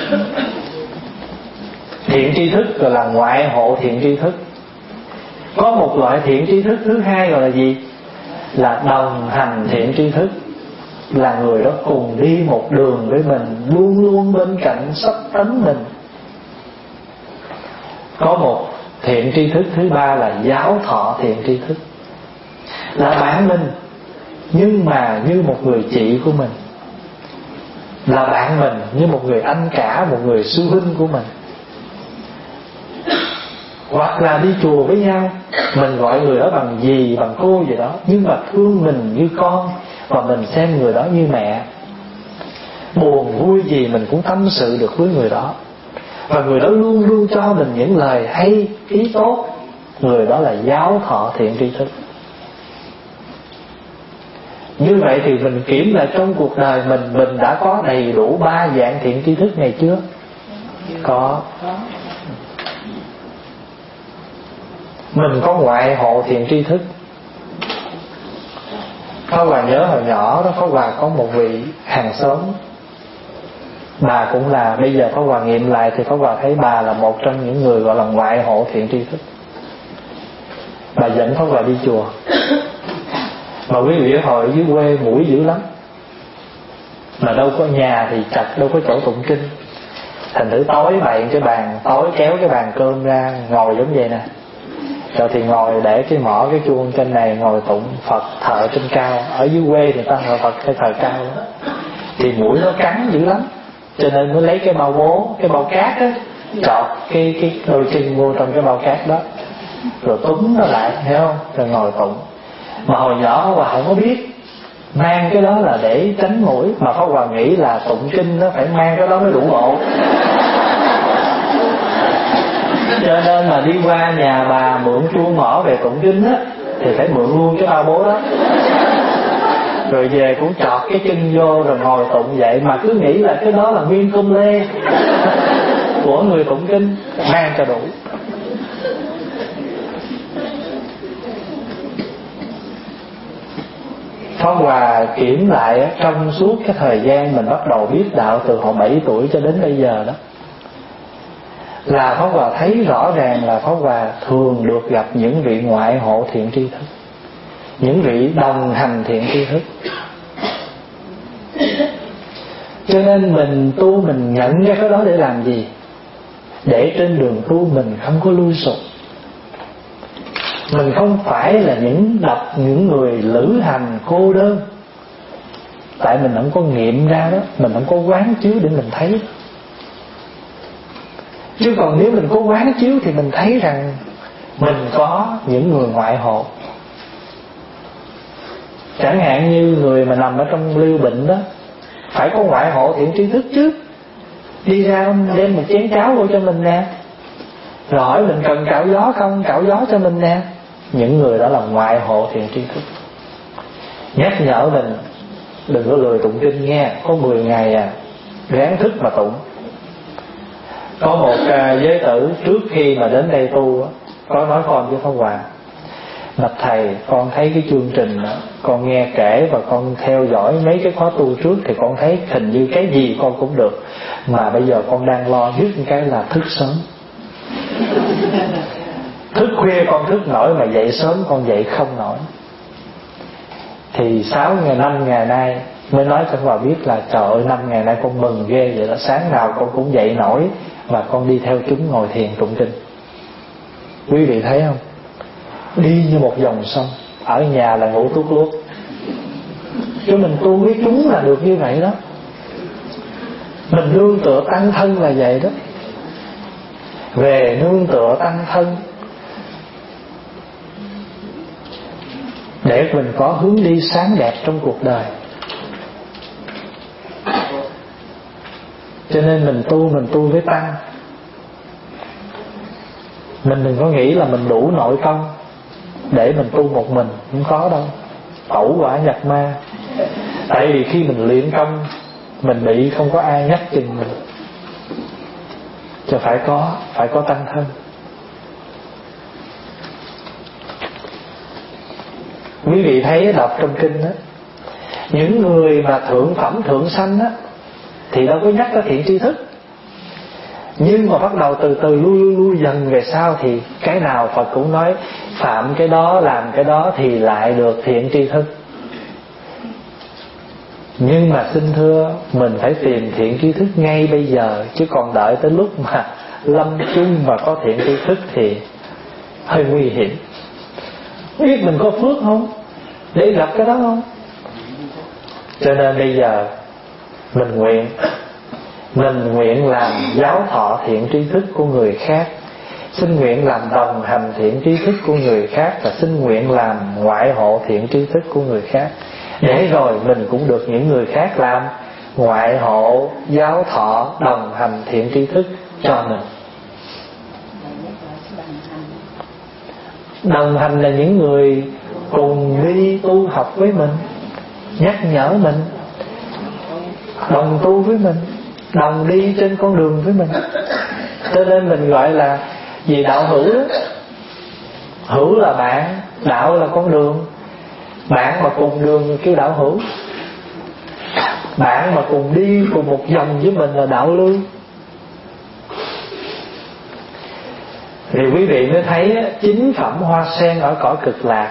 thiện tri thức gọi là ngoại hộ thiện tri thức. Có một loại thiện tri thức thứ hai gọi là gì? Là đồng hành thiện tri thức. Là người đó cùng đi một đường với mình, luôn luôn bên cạnh sắp tấn mình. Có một thiện tri thức thứ ba là giáo thọ thiện tri thức. Là bạn mình, nhưng mà như một người chị của mình. Là bạn mình, như một người anh cả, một người sư huynh của mình. Hoặc là đi chùa với nhau, mình gọi người đó bằng dì, bằng cô gì đó, nhưng mà thương mình như con, và mình xem người đó như mẹ. Buồn vui gì mình cũng tâm sự được với người đó, và người đó luôn luôn cho mình những lời hay, ý tốt. Người đó là giáo thọ thiện tri thức. Như vậy thì mình kiểm lại trong cuộc đời mình, mình đã có đầy đủ ba dạng thiện tri thức này chưa? Có. Mình có ngoại hộ thiện tri thức. Pháp Hòa nhớ hồi nhỏ đó, Pháp Hòa có một vị hàng xóm, bà cũng là, bây giờ Pháp Hòa nghiệm lại thì Pháp Hòa thấy bà là một trong những người gọi là ngoại hộ thiện tri thức. Bà dẫn Pháp Hòa đi chùa. Mà quý vị hồi dưới quê mũi dữ lắm, mà đâu có nhà thì chặt, đâu có chỗ tụng kinh. Thành thử tối bày cái bàn, tối kéo cái bàn cơm ra ngồi giống vậy nè. Rồi thì ngồi để cái mỏ cái chuông trên này, ngồi tụng Phật thờ trên cao. Ở dưới quê thì ta thờ Phật hay thờ cao đó. Thì mũi nó cắn dữ lắm, cho nên mới lấy cái bao bố, cái bao cát á, chọt cái, cái đôi chân vô trong cái bao cát đó, rồi túm nó lại, hiểu không? Rồi ngồi tụng. Mà hồi nhỏ Hòa không có biết mang cái đó là để tránh mũi, mà Pháp Hòa nghĩ là tụng kinh nó phải mang cái đó mới đủ bộ. Cho nên mà đi qua nhà bà mượn chuông mỏ về tụng kinh á, thì phải mượn luôn cái bao bố đó. Rồi về cũng chọt cái chân vô rồi ngồi tụng vậy, mà cứ nghĩ là cái đó là nguyên công lê của người tụng kinh, mang cho đủ. Pháp Hòa kiểm lại trong suốt cái thời gian mình bắt đầu biết đạo từ hồi bảy tuổi cho đến bây giờ đó, là Pháp Hòa thấy rõ ràng là Pháp Hòa thường được gặp những vị ngoại hộ thiện tri thức, những vị đồng hành thiện tri thức. Cho nên mình tu, mình nhận ra cái đó để làm gì? Để trên đường tu mình không có lui sụp. Mình không phải là những đập những người lữ hành cô đơn, tại mình không có nghiệm ra đó, mình không có quán chiếu để mình thấy. Chứ còn nếu mình có quán chiếu thì mình thấy rằng mình có những người ngoại hộ. Chẳng hạn như người mà nằm ở trong lưu bệnh đó, phải có ngoại hộ thiện tri thức chứ. Đi ra đem một chén cháo vô cho mình nè, rồi hỏi mình cần cạo gió không, cạo gió cho mình nè. Những người đó là ngoại hộ thiện tri thức. Nhắc nhở mình đừng có lười tụng kinh nghe, có mười ngày à, ráng thức mà tụng. Có một uh, giới tử trước khi mà đến đây tu có nói con với Pháp Hòa: bạch thầy, con thấy cái chương trình đó, con nghe kể và con theo dõi mấy cái khóa tu trước thì con thấy hình như cái gì con cũng được, mà bây giờ con đang lo nhất cái là thức sớm. Thức khuya con thức nổi mà dậy sớm con dậy không nổi. Thì sáu ngày năm ngày nay mới nói cho Hòa biết là trời ơi, năm ngày nay con mừng ghê vậy đó. Sáng nào con cũng dậy nổi và con đi theo chúng ngồi thiền tụng kinh. Quý vị thấy không? Đi như một dòng sông. Ở nhà là ngủ tuốt luốt, cho mình tu với chúng là được như vậy đó. Mình nương tựa tăng thân là vậy đó. Về nương tựa tăng thân để mình có hướng đi sáng đẹp trong cuộc đời. Cho nên mình tu, mình tu với tăng. Mình đừng có nghĩ là mình đủ nội công để mình tu một mình, không có đâu. Tẩu quả nhập ma. Tại vì khi mình luyện công, mình bị không có ai nhắc chừng mình, cho phải có phải có tăng thân. Quý vị thấy đọc trong kinh đó, những người mà thượng phẩm thượng sanh á thì đâu có nhắc tới thiện tri thức, nhưng mà bắt đầu từ từ lui lui lui dần về sau thì cái nào Phật cũng nói phạm cái đó, làm cái đó thì lại được thiện tri thức. Nhưng mà xin thưa, mình phải tìm thiện tri thức ngay bây giờ, chứ còn đợi tới lúc mà lâm chung mà có thiện tri thức thì hơi nguy hiểm. Biết mình có phước không để gặp cái đó không? Cho nên bây giờ mình nguyện Mình nguyện làm giáo thọ thiện tri thức của người khác, xin nguyện làm đồng hành thiện tri thức của người khác, và xin nguyện làm ngoại hộ thiện tri thức của người khác, để rồi mình cũng được những người khác làm ngoại hộ, giáo thọ, đồng hành thiện tri thức cho mình. Đồng hành là những người cùng đi tu học với mình, nhắc nhở mình, đồng tu với mình, đồng đi trên con đường với mình. Cho nên mình gọi là gì? Đạo hữu. Hữu là bạn, đạo là con đường. Bạn mà cùng đường kêu đạo hữu. Bạn mà cùng đi cùng một dòng với mình là đạo lưu. Thì quý vị mới thấy chính phẩm hoa sen ở cõi cực lạc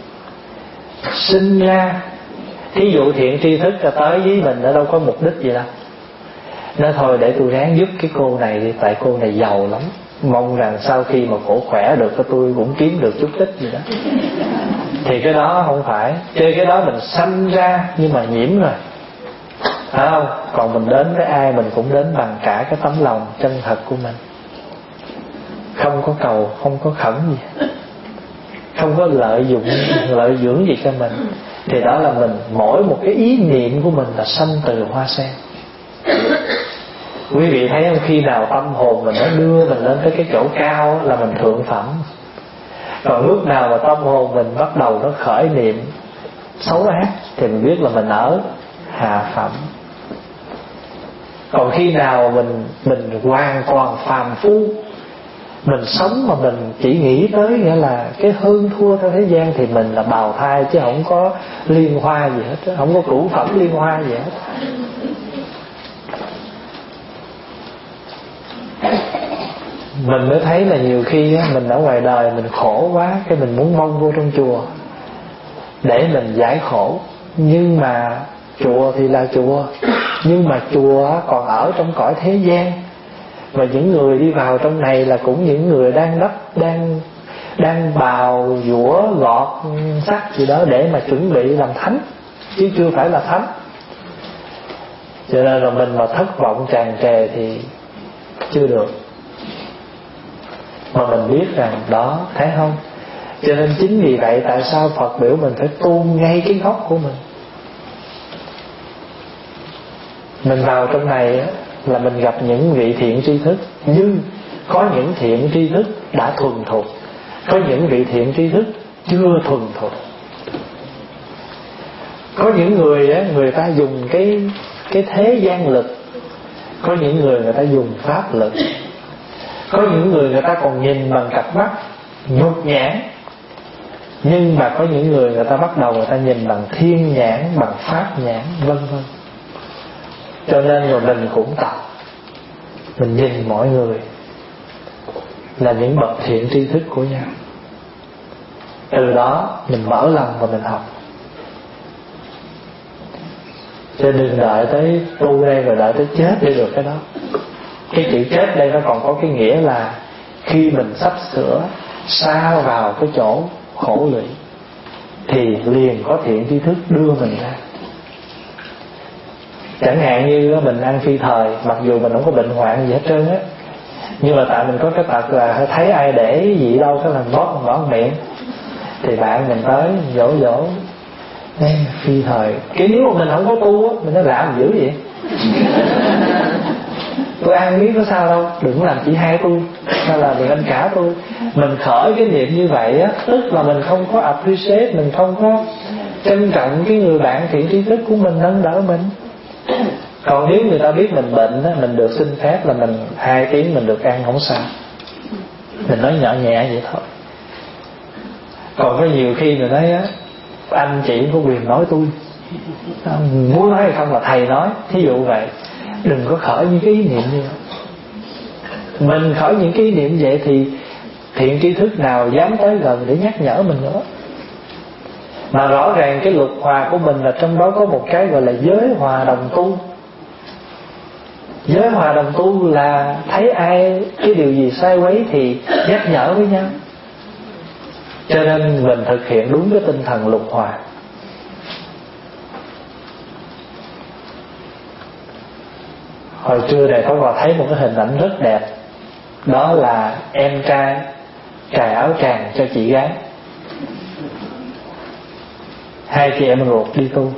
sinh ra. Thí dụ thiện tri thức cho tới với mình đã đâu có mục đích gì đâu. Nói thôi để tôi ráng giúp cái cô này đi, tại cô này giàu lắm, mong rằng sau khi mà cổ khỏe được tôi cũng kiếm được chút ít gì đó. Thì cái đó không phải. Chơi cái đó mình sanh ra nhưng mà nhiễm rồi, phải không? Còn mình đến với ai mình cũng đến bằng cả cái tấm lòng chân thật của mình, không có cầu, không có khẩn gì, không có lợi dụng, lợi dưỡng gì cho mình. Thì đó là mình, mỗi một cái ý niệm của mình là sanh từ hoa sen. Quý vị thấy không? Khi nào tâm hồn mình nó đưa mình lên tới cái chỗ cao là mình thượng phẩm. Còn lúc nào mà tâm hồn mình bắt đầu nó khởi niệm xấu ác thì mình biết là mình ở hạ phẩm. Còn khi nào mình mình hoàn toàn phàm phu, mình sống mà mình chỉ nghĩ tới nghĩa là cái hơn thua theo thế gian, thì mình là bào thai chứ không có liên hoa gì hết, không có cửu phẩm liên hoa gì hết. Mình mới thấy là nhiều khi mình ở ngoài đời mình khổ quá, cái mình muốn mong vô trong chùa để mình giải khổ. Nhưng mà chùa thì là chùa, nhưng mà chùa còn ở trong cõi thế gian, và những người đi vào trong này là cũng những người đang đắp, đang đang bào dũa gọt sắt gì đó để mà chuẩn bị làm thánh, chứ chưa phải là thánh. Cho nên là mình mà thất vọng tràn trề thì chưa được. Mà mình biết rằng đó, thấy không? Cho nên chính vì vậy tại sao Phật biểu mình phải tu ngay cái gốc của mình. Mình vào trong này là mình gặp những vị thiện tri thức, nhưng có những thiện tri thức đã thuần thục, có những vị thiện tri thức chưa thuần thục. Có những người á, người ta dùng cái cái thế gian lực, có những người người ta dùng pháp lực, Có những người người ta còn nhìn bằng cặp mắt nhục nhãn, nhưng mà có những người người ta bắt đầu người ta nhìn bằng thiên nhãn, bằng pháp nhãn, vân vân. Cho nên rồi mình cũng tập, mình nhìn mọi người là những bậc thiện tri thức của nhau. Từ đó mình mở lòng và mình học. Chứ đừng đợi tới tu đây rồi đợi tới chết để được cái đó. Cái chữ chết đây nó còn có cái nghĩa là khi mình sắp sửa sa vào cái chỗ khổ lụy thì liền có thiện tri thức đưa mình ra. Chẳng hạn như mình ăn phi thời, mặc dù mình không có bệnh hoạn gì hết trơn á, nhưng mà tại mình có cái tật là thấy ai để gì đâu cái là bóp ngõ miệng, thì bạn mình tới dỗ dỗ phi thời. Cái nếu mà mình không có tu á, mình nói làm dữ vậy tôi ăn biết có sao đâu, đừng làm chỉ hai tôi hay là đừng ăn cả tôi. Mình khởi cái niệm như vậy á, tức là mình không có appreciate, mình không có trân trọng cái người bạn thiện tri thức của mình nâng đỡ mình. Còn nếu người ta biết mình bệnh á, mình được xin phép là mình hai tiếng mình được ăn không sao, mình nói nhỏ nhẹ vậy thôi. Còn có nhiều khi mình nói á, anh chị có quyền nói tôi, muốn nói hay không là thầy nói, thí dụ vậy. Đừng có khởi những cái ý niệm như vậy. Mình khởi những cái ý niệm vậy thì thiện tri thức nào dám tới gần để nhắc nhở mình nữa. Mà rõ ràng cái luật hòa của mình là trong đó có một cái gọi là giới hòa đồng tu. Giới hòa đồng tu là thấy ai cái điều gì sai quấy thì nhắc nhở với nhau. Cho nên mình thực hiện đúng cái tinh thần luật hòa. Hồi trưa này có vào thấy một cái hình ảnh rất đẹp. Đó là em trai cài áo tràng cho chị gái. Hai chị em ruột đi tu,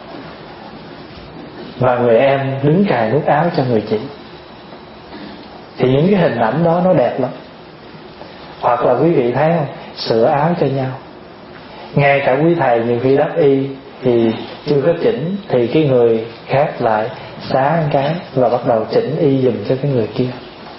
và người em đứng cài nút áo cho người chị. Thì những cái hình ảnh đó nó đẹp lắm. Hoặc là quý vị thấy không, sửa áo cho nhau. Ngay cả quý thầy nhiều khi đắp y thì chưa có chỉnh, thì cái người khác lại xá một cái và bắt đầu chỉnh y giùm cho cái người kia.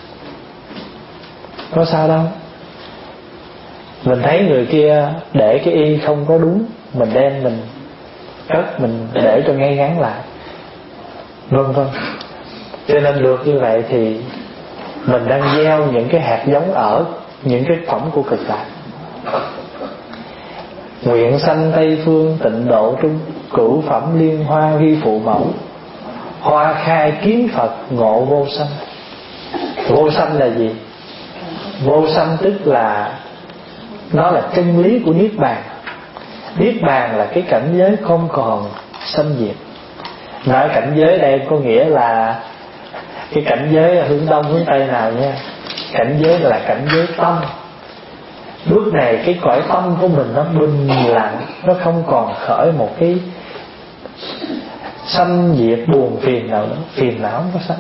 Có sao đâu. Mình thấy người kia để cái y không có đúng, mình đem mình cất, mình để cho ngay ngắn lại, vân vân. Cho nên được như vậy thì mình đang gieo những cái hạt giống ở những cái phẩm của cực lạc. Nguyện sanh Tây Phương tịnh độ trung, cửu phẩm liên hoa ghi phụ mẫu, hoa khai kiến Phật ngộ vô sanh. Vô sanh là gì? Vô sanh tức là nó là chân lý của Niết Bàn. Niết Bàn là cái cảnh giới không còn sanh diệt. Nói cảnh giới đây có nghĩa là cái cảnh giới hướng đông hướng tây nào nha. Cảnh giới là cảnh giới tâm. Lúc này cái cõi tâm của mình nó bình lặng, nó không còn khởi một cái sanh diệt buồn phiền nào nữa. Phiền não không có sanh.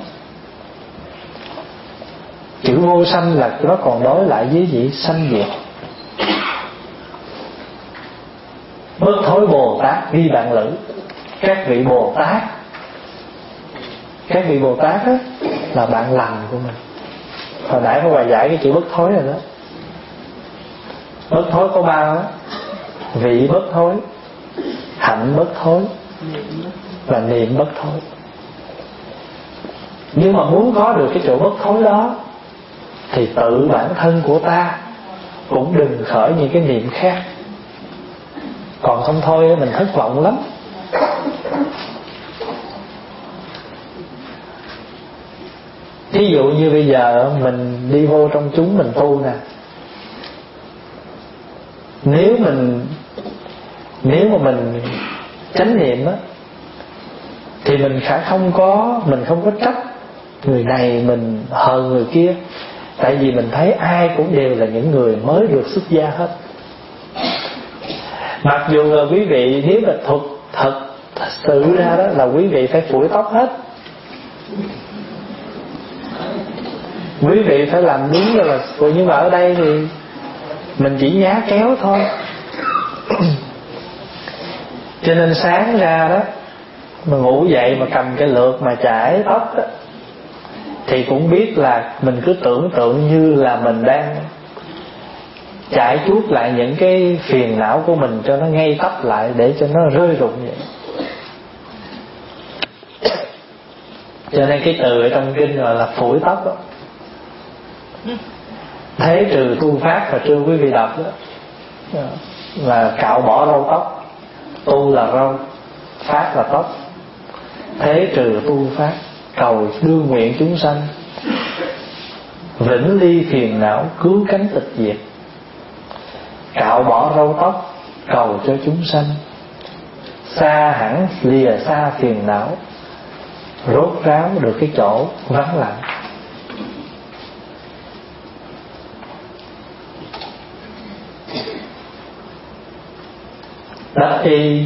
Chữ vô sanh là nó còn đối lại với gì? Sanh diệt. Bất thối Bồ Tát ghi bạn lữ. Các vị Bồ Tát, các vị Bồ Tát á, là bạn lành của mình. Hồi nãy có bài giải cái chữ bất thối rồi đó. Bất thối có ba đó: vị bất thối, hạnh bất thối và niệm bất thối. Nhưng mà muốn có được cái chỗ bất thối đó thì tự bản thân của ta cũng đừng khởi những cái niệm khác. Còn không thôi mình thất vọng lắm. Ví dụ như bây giờ mình đi vô trong chúng mình tu nè, Nếu mình Nếu mà mình chánh niệm á, thì mình sẽ không có Mình không có trách người này mình hờn người kia. Tại vì mình thấy ai cũng đều là những người mới được xuất gia hết. Mặc dù là quý vị nếu mà thuật thật, thật sự ra đó là quý vị phải phủi tóc hết, quý vị phải làm đúng rồi là. Nhưng mà ở đây thì mình chỉ nhá kéo thôi. Cho nên sáng ra đó mà ngủ dậy mà cầm cái lược mà chải tóc đó, thì cũng biết là mình cứ tưởng tượng như là mình đang trải chuốt lại những cái phiền não của mình cho nó ngay tắp lại, để cho nó rơi rụng vậy. Cho nên cái từ ở trong kinh gọi là phủi tóc đó. Thế trừ tu phát và chưa quý vị đọc đó, là cạo bỏ râu tóc. Tu là râu, phát là tóc. Thế trừ tu phát, cầu đương nguyện chúng sanh, vĩnh ly phiền não, cứu cánh tịch diệt. Cạo bỏ râu tóc, cầu cho chúng sanh, xa hẳn lìa xa phiền não, rốt ráo được cái chỗ vắng lặng. Đắc y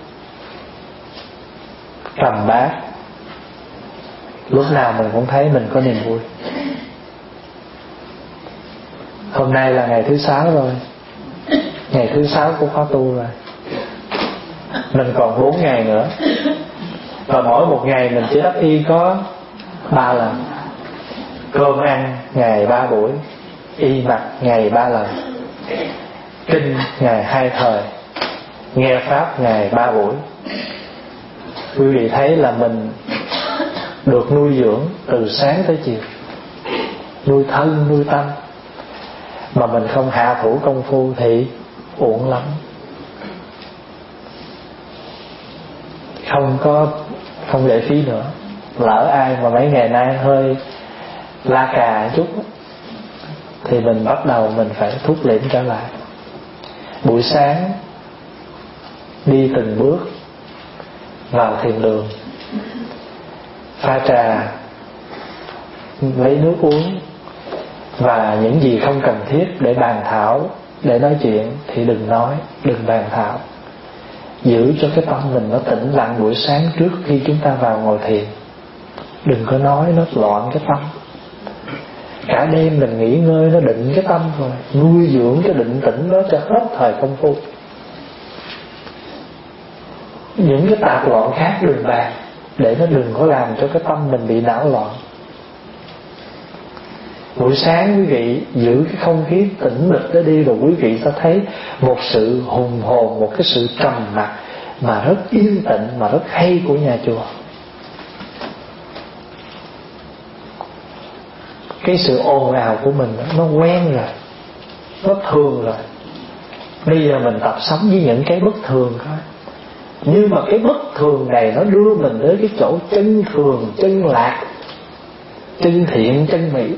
cầm bát, lúc nào mình cũng thấy mình có niềm vui. Hôm nay là ngày thứ sáu rồi, ngày thứ sáu của khóa tu rồi, mình còn bốn ngày nữa. Và mỗi một ngày mình chỉ đắp y có ba lần. Cơm ăn ngày ba buổi, y mặc ngày ba lần, kinh ngày hai thời, nghe pháp ngày ba buổi. Quý vị thấy là mình được nuôi dưỡng từ sáng tới chiều, nuôi thân nuôi tâm, mà mình không hạ thủ công phu thì uổng lắm. Không có không để phí nữa. Lỡ ai mà mấy ngày nay hơi la cà chút thì mình bắt đầu mình phải thúc liễm trở lại. Buổi sáng đi từng bước vào thiền đường, pha trà, lấy nước uống, và những gì không cần thiết để bàn thảo, để nói chuyện thì đừng nói, đừng bàn thảo. Giữ cho cái tâm mình nó tĩnh lặng buổi sáng trước khi chúng ta vào ngồi thiền. Đừng có nói nó loạn cái tâm. Cả đêm mình nghỉ ngơi nó định cái tâm rồi, nuôi dưỡng cái định tĩnh đó cho hết thời công phu. Những cái tạp loạn khác đừng bàn, để nó đừng có làm cho cái tâm mình bị não loạn. Buổi sáng quý vị giữ cái không khí tĩnh mịch đó đi, rồi quý vị sẽ thấy một sự hùng hồn, một cái sự trầm mặc mà rất yên tĩnh, mà rất hay của nhà chùa. Cái sự ồn ào của mình nó quen rồi, nó thường rồi. Bây giờ mình tập sống với những cái bất thường thôi. Nhưng mà cái bất thường này nó đưa mình tới cái chỗ chân thường, chân lạc, chân thiện, chân mỹ.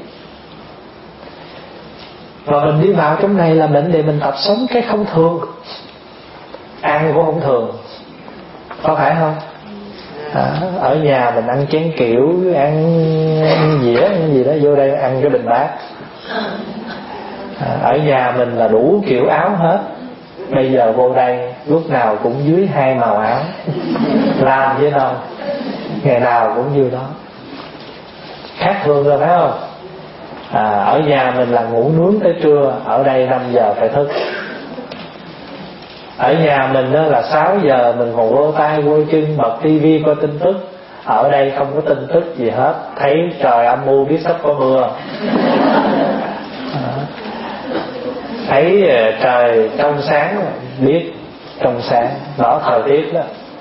Và mình đi vào trong này là mình để mình tập sống cái không thường. Ăn cũng không thường, có phải không? À, ở nhà mình ăn chén kiểu, ăn, ăn dĩa, ăn gì đó, vô đây ăn cái bình bát. À, ở nhà mình là đủ kiểu áo hết. Bây giờ vô đây lúc nào cũng dưới hai màu áo, làm chứ đâu, ngày nào cũng như đó. Khác thường rồi phải không? À, ở nhà mình là ngủ nướng tới trưa, ở đây năm giờ phải thức. Ở nhà mình đó là sáu giờ mình còn vô tay vô chân bật tivi coi tin tức. Ở đây không có tin tức gì hết, thấy trời âm u biết sắp có mưa. À, thấy trời trong sáng biết trong sáng, đó thời tiết đó.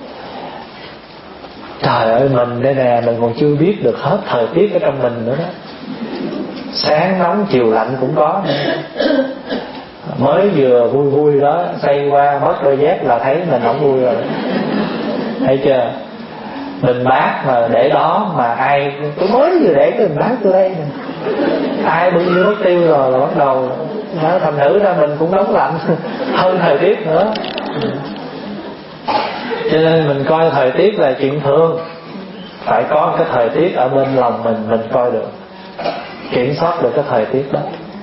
Trời ơi, mình đây nè, mình còn chưa biết được hết thời tiết ở trong mình nữa đó. Sáng nóng chiều lạnh cũng có nữa. Mới vừa vui vui đó, xây qua mất đôi dép là thấy mình không vui rồi. Thấy chưa? Bình bát mà để đó mà ai, tôi mới vừa để cái bình bát tôi đây nè, ai bưng như mất tiêu rồi là bắt đầu đó, thành thử ra mình cũng nóng lạnh hơn thời tiết nữa. Cho nên mình coi thời tiết là chuyện thường, phải có cái thời tiết ở bên lòng mình, mình coi được, kiểm soát được cái thời tiết đó.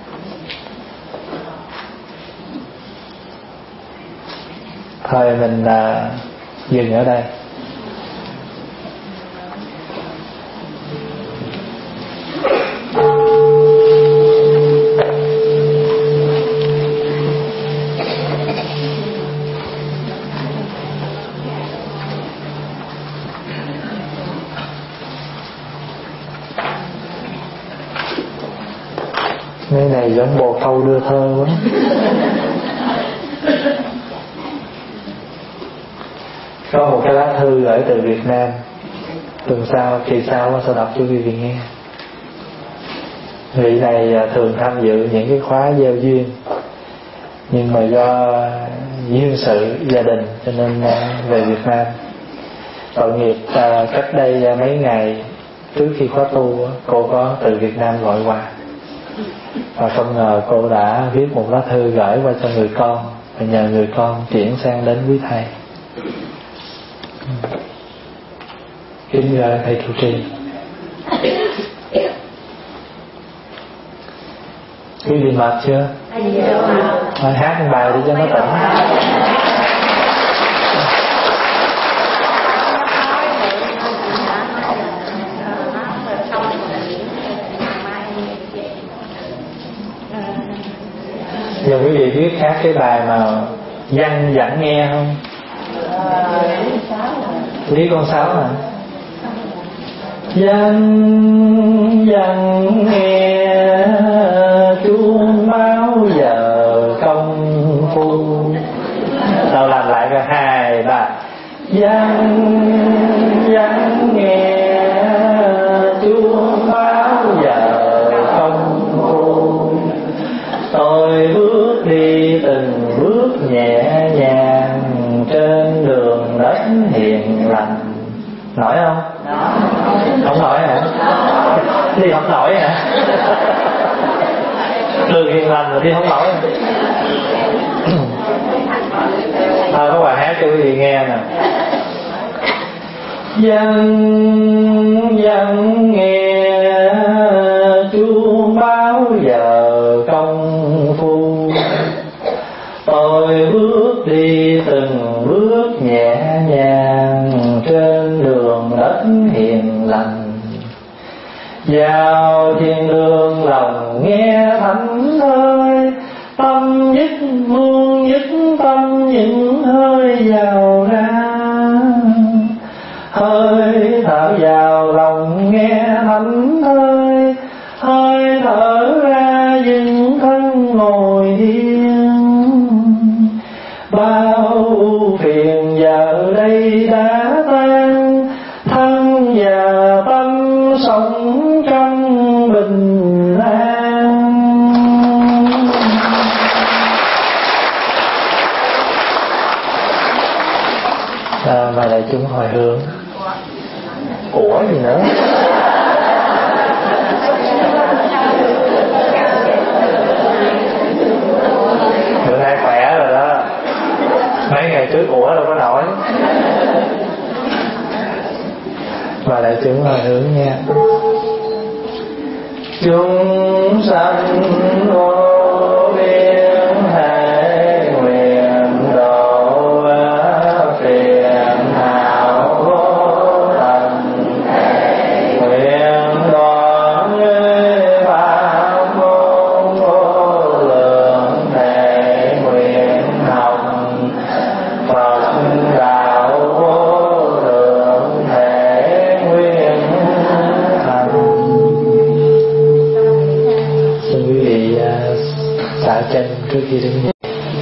Thôi mình à, dừng ở đây. Cái này giống bồ câu đưa thơ quá. Có một cái lá thư gửi từ Việt Nam. Tuần sau, kỳ sau sẽ đọc cho quý vị nghe. Vị này thường tham dự những cái khóa gieo duyên, nhưng mà do duyên sự gia đình cho nên về Việt Nam. Tội nghiệp à, cách đây mấy ngày trước khi khóa tu, cô có từ Việt Nam gọi qua, và không ngờ cô đã viết một lá thư gửi qua cho người con, và nhờ người con chuyển sang đến quý thầy. Kính thưa thầy trụ trì, quý vị mệt chưa? Thôi hát một bài đi cho nó tỉnh. Giờ quý vị biết hát cái bài mà văn dẫn nghe không? Lý con sáu hả? Văn văn nghe chuông báo giờ công phu. Đâu làm lại cả hai ba. Văn văn nghe chuông báo giờ công phu. Tôi bước đi từng bước nhẹ nhàng trên đường đất hiền lành. Nổi không? Không nổi hả? Đi không nổi hả? Đường hiền lành mà đi không nổi. Thôi có bài hát cho quý vị nghe nè. Dân dân nghe chuông báo giờ công phu. Tôi bước đi từng bước nhẹ nhàng trên đường đất hiền lành. Vào thiên đường lòng nghe thánh ơi, tâm nhất muôn nhất tâm những hơi vào ra. Hơi thở vào lòng nghe thánh ơi, hơi thở ra dừng thân ngồi yên. Bao phiền giờ đây đã tan, thân và tâm sống trong bình an. À, và đại chúng hồi hướng. Ủa gì nữa? Bữa nay khỏe rồi đó. Mấy ngày trước ủa đâu có nổi. Và đại chúng hồi hướng nha. Chúng sanh vô biên hệ nguyện độ phiền não vô tận, nguyện đoạn pháp môn vô lượng, thể nguyện học Phật đạo vô lượng, thể nguyện hành. Xin quý vị xả chân trước khi đứng dậy.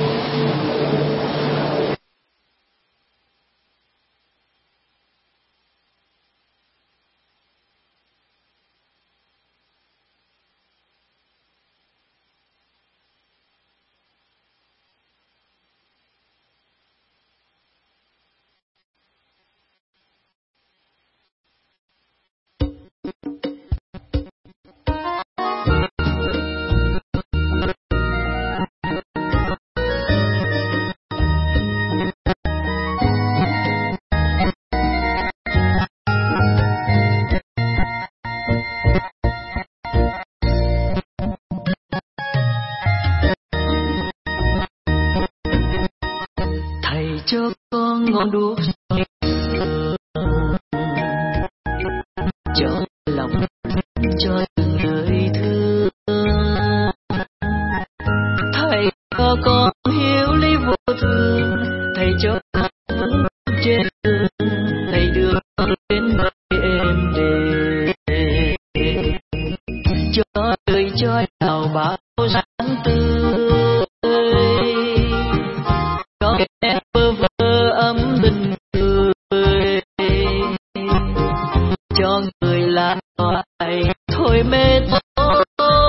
Cho con ngọn đuốc cho lòng cho lời thương. Thầy cho con hiểu lý vô thường, thầy cho con vững trên đường, thầy đưa con đến nơi êm đềm, cho đời cho đào bá cho người là loài thôi mê tối,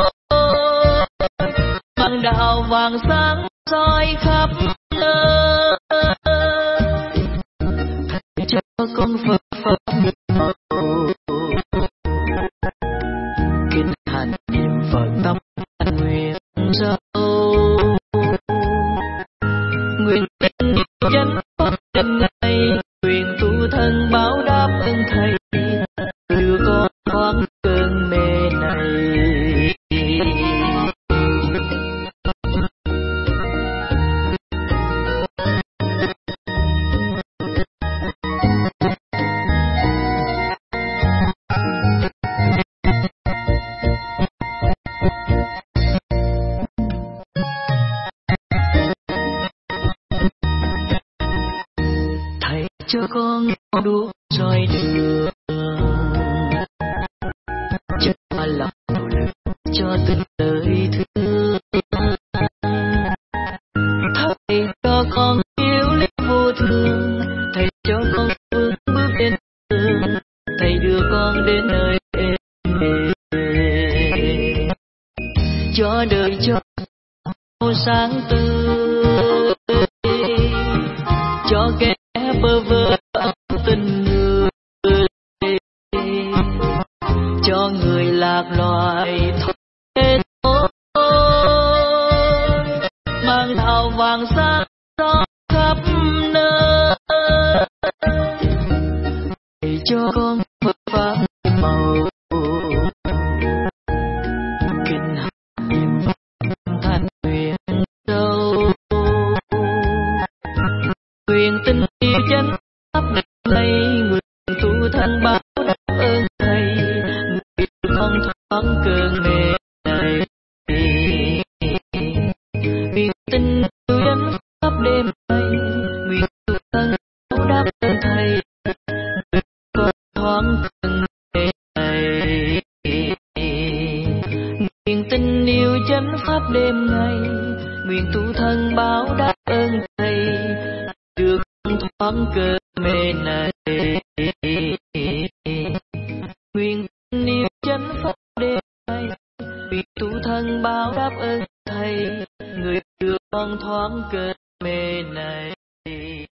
mang đạo vàng sáng soi khắp nơi. Thầy cho con Phật Pháp màu kinh hành niệm Phật tâm nguyện sâu, nguyện tình chánh Pháp đêm ngày, nguyện tu thân báo đáp ơn thầy, đưa con thoát cơn mê này. Thầy cho con đuốc soi đường, cho lòng lực cho từng lời thương. Thầy cho con yêu lý vô thường, thầy cho con bước bước trên đường, thầy đưa con đến nơi êm đềm, cho đời cho sáng tươi, cho kẻ bơ vơ tình người, cho người lạc loài thôi thôi, mang đạo vàng sáng soi khắp nơi. Thầy cho con Phật Pháp màu kinh hành niệm thanh nguyện sâu, nguyện tin yêu chánh Pháp định này, nguyện tu thân báo đáp ơn thầy, nguyện con thoát cơn mê này. Nguyện tin yêu chánh Pháp đêm nay, nguyện tu thân báo đáp ơn thầy, nguyện con thoát cơn mê này. Nguyện tin yêu chánh Pháp đêm nay, nguyện tu thân báo đáp ơn thầy, được thoát cơn mê này. Nguyện yêu chánh Pháp đêm nay, nguyện tu thân báo đáp ơn thầy, người được con thoát cơn